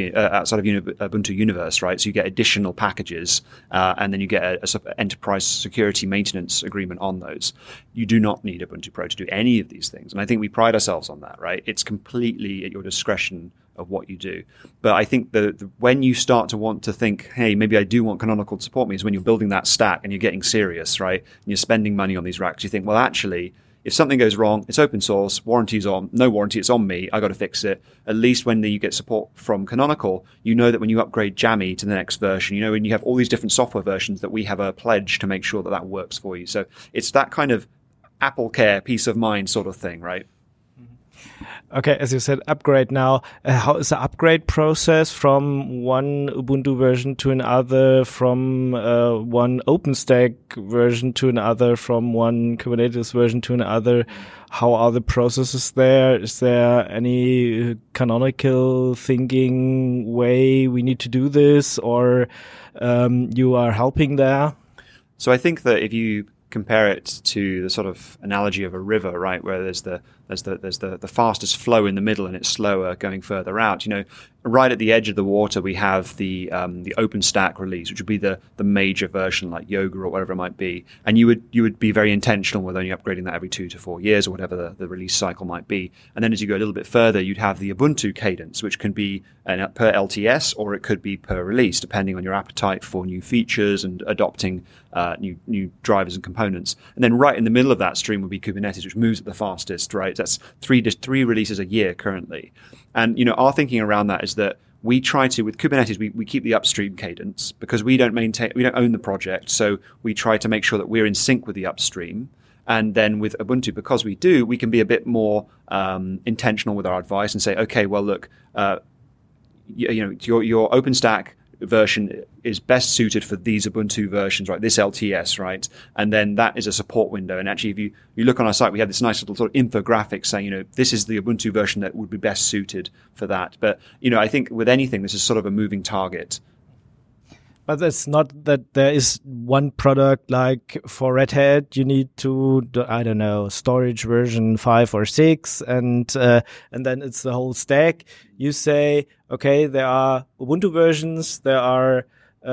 Ubuntu Universe, right? So you get additional packages, and then you get a enterprise security maintenance agreement on those. You do not need Ubuntu Pro to do any of these things, and I think we pride ourselves on that, right? It's completely at your discretion of what you do. But I think the when you start to want to think, hey, maybe I do want Canonical to support me, is when you're building that stack and you're getting serious, right? And you're spending money on these racks. You think, well, actually, if something goes wrong, it's open source, warranty's on, no warranty, it's on me, I got to fix it. At least when you get support from Canonical, you know that when you upgrade Jammy to the next version, you know, when you have all these different software versions, that we have a pledge to make sure that that works for you. So it's that kind of Apple Care, peace of mind sort of thing, right? Okay, as you said, upgrade now. How is the upgrade process from one Ubuntu version to another, from one OpenStack version to another, from one Kubernetes version to another? How are the processes there? Is there any canonical thinking way we need to do this, or you are helping there? So I think that if you compare it to the sort of analogy of a river, right, where there's the fastest flow in the middle and it's slower going further out. You know, right at the edge of the water, we have the OpenStack release, which would be the major version, like Yoga or whatever it might be. And you would be very intentional with only upgrading that every 2 to 4 years or whatever the release cycle might be. And then as you go a little bit further, you'd have the Ubuntu cadence, which can be per LTS or it could be per release, depending on your appetite for new features and adopting new drivers and components. And then right in the middle of that stream would be Kubernetes, which moves at the fastest, right? That's three releases a year currently. And, you know, our thinking around that is that we try to, with Kubernetes, we keep the upstream cadence because we don't own the project. So we try to make sure that we're in sync with the upstream. And then with Ubuntu, because we do, we can be a bit more intentional with our advice and say, okay, well, look, your OpenStack version is best suited for these Ubuntu versions, right? This LTS, right? And then that is a support window. And actually, if you look on our site, we have this nice little sort of infographic saying, you know, this is the Ubuntu version that would be best suited for that. But, you know, I think with anything, this is sort of a moving target. But it's not that there is one product, like for Red Hat, you need to, I don't know, storage version 5 or 6, and then it's the whole stack. You say, okay, there are Ubuntu versions, there are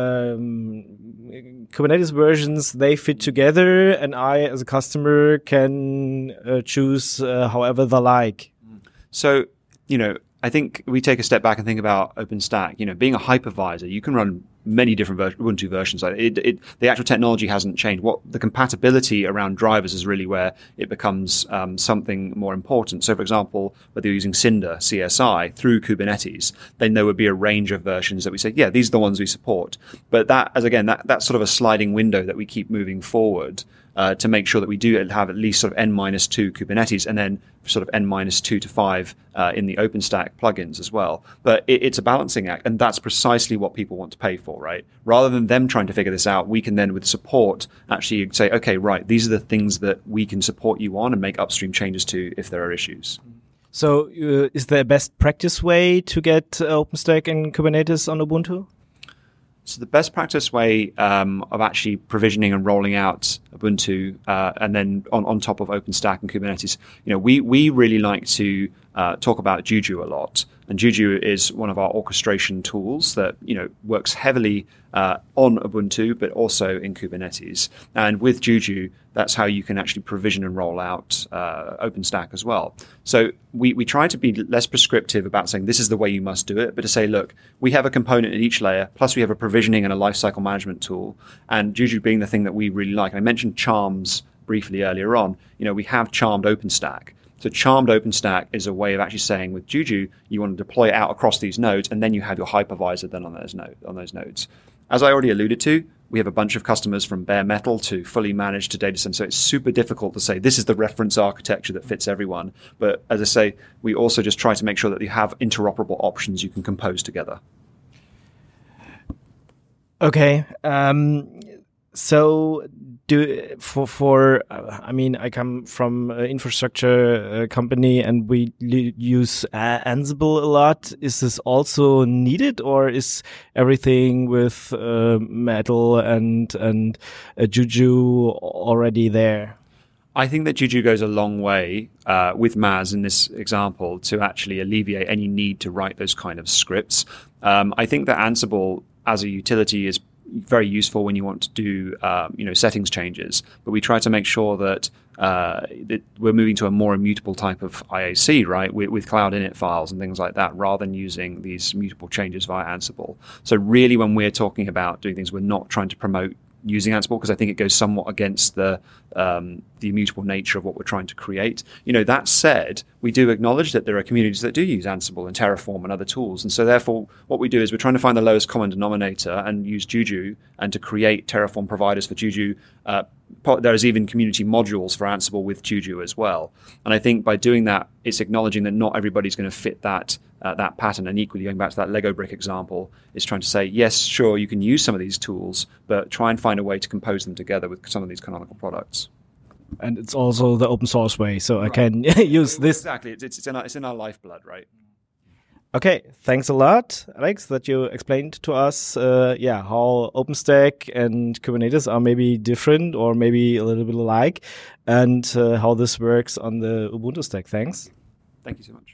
Kubernetes versions, they fit together, and I, as a customer, can choose however they like. So, you know, I think we take a step back and think about OpenStack. You know, being a hypervisor, you can run many different Ubuntu versions. The actual technology hasn't changed. What the compatibility around drivers is really where it becomes something more important. So, for example, whether you're using Cinder, CSI, through Kubernetes, then there would be a range of versions that we say, yeah, these are the ones we support. But that's sort of a sliding window that we keep moving forward to make sure that we do have at least sort of N-2 Kubernetes and then sort of N-2 to 5 in the OpenStack plugins as well. But it's a balancing act, and that's precisely what people want to pay for, right? Rather than them trying to figure this out, we can then with support actually say, okay, right, these are the things that we can support you on and make upstream changes to if there are issues. So is there a best practice way to get OpenStack and Kubernetes on Ubuntu? So the best practice way of actually provisioning and rolling out Ubuntu and then on top of OpenStack and Kubernetes, you know, we really like to talk about Juju a lot. And Juju is one of our orchestration tools that, you know, works heavily on Ubuntu, but also in Kubernetes. And with Juju, that's how you can actually provision and roll out OpenStack as well. So we try to be less prescriptive about saying this is the way you must do it, but to say, look, we have a component in each layer, plus we have a provisioning and a lifecycle management tool. And Juju being the thing that we really like. And I mentioned Charms briefly earlier on. You know, we have Charmed OpenStack. So Charmed OpenStack is a way of actually saying with Juju, you want to deploy it out across these nodes, and then you have your hypervisor then on those nodes. As I already alluded to, we have a bunch of customers from bare metal to fully managed to data center. So it's super difficult to say this is the reference architecture that fits everyone. But as I say, we also just try to make sure that you have interoperable options you can compose together. Okay. So I come from an infrastructure company and we use Ansible a lot. Is this also needed, or is everything with Metal and Juju already there? I think that Juju goes a long way with Maz in this example to actually alleviate any need to write those kind of scripts. I think that Ansible as a utility is very useful when you want to do settings changes, but we try to make sure that we're moving to a more immutable type of IAC, right, with cloud init files and things like that, rather than using these mutable changes via Ansible. So really, when we're talking about doing things, we're not trying to promote using Ansible, because I think it goes somewhat against the immutable nature of what we're trying to create. That said, we do acknowledge that there are communities that do use Ansible and Terraform and other tools. And so therefore, what we do is we're trying to find the lowest common denominator and use Juju, and to create Terraform providers for Juju. There's even community modules for Ansible with Juju as well. And I think by doing that, it's acknowledging that not everybody's going to fit that pattern. And equally, going back to that Lego brick example, is trying to say, yes, sure, you can use some of these tools, but try and find a way to compose them together with some of these canonical products. And it's also the open source way, so right. I can use this. Exactly, it's in our lifeblood, right? Okay, thanks a lot, Alex, that you explained to us, how OpenStack and Kubernetes are maybe different or maybe a little bit alike, and how this works on the Ubuntu stack. Thanks. Thank you so much.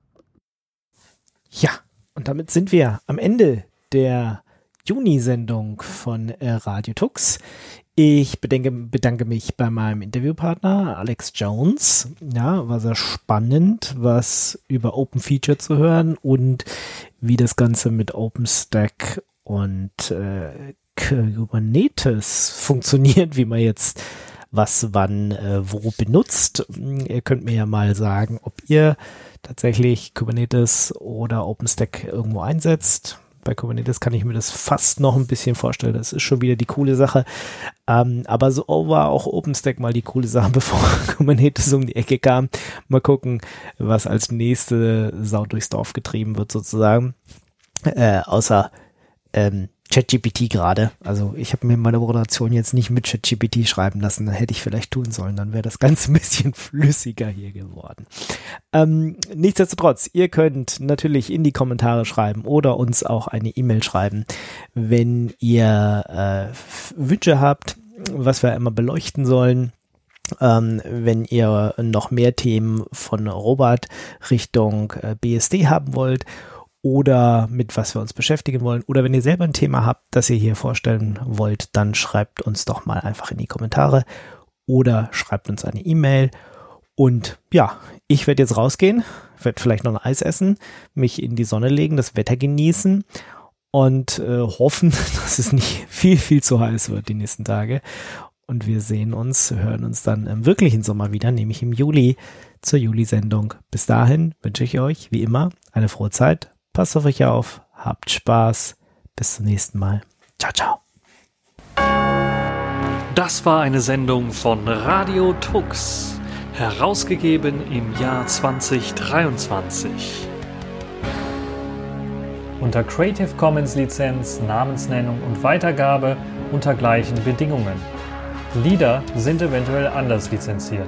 Ja, und damit sind wir am Ende der Juni-Sendung von Radio Tux. Ich bedanke mich bei meinem Interviewpartner Alex Jones. Ja, war sehr spannend, was über Open Feature zu hören und wie das Ganze mit OpenStack und Kubernetes funktioniert, wie man jetzt was wann wo benutzt. Ihr könnt mir ja mal sagen, ob ihr tatsächlich Kubernetes oder OpenStack irgendwo einsetzt. Bei Kubernetes kann ich mir das fast noch ein bisschen vorstellen. Das ist schon wieder die coole Sache. Aber so war auch OpenStack mal die coole Sache, bevor Kubernetes um die Ecke kam. Mal gucken, was als nächste Sau durchs Dorf getrieben wird sozusagen. Außer ChatGPT gerade. Also ich habe mir meine Moderation jetzt nicht mit ChatGPT schreiben lassen. Hätte ich vielleicht tun sollen. Dann wäre das Ganze ein bisschen flüssiger hier geworden. Nichtsdestotrotz, ihr könnt natürlich in die Kommentare schreiben oder uns auch eine E-Mail schreiben, wenn ihr Wünsche habt, was wir immer beleuchten sollen. Wenn ihr noch mehr Themen von Robert Richtung BSD haben wollt, oder mit was wir uns beschäftigen wollen, oder wenn ihr selber ein Thema habt, das ihr hier vorstellen wollt, dann schreibt uns doch mal einfach in die Kommentare oder schreibt uns eine E-Mail. Und ja, ich werde jetzt rausgehen, werde vielleicht noch ein Eis essen, mich in die Sonne legen, das Wetter genießen und hoffen, dass es nicht viel, viel zu heiß wird die nächsten Tage. Und wir hören uns dann im wirklichen Sommer wieder, nämlich im Juli zur Juli-Sendung. Bis dahin wünsche ich euch, wie immer, eine frohe Zeit. Passt auf euch auf, habt Spaß, bis zum nächsten Mal. Ciao, ciao. Das war eine Sendung von Radio Tux, herausgegeben im Jahr 2023. Unter Creative Commons Lizenz, Namensnennung und Weitergabe unter gleichen Bedingungen. Lieder sind eventuell anders lizenziert.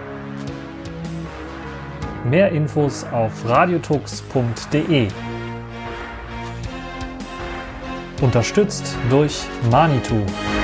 Mehr Infos auf radiotux.de. Unterstützt durch Manitou.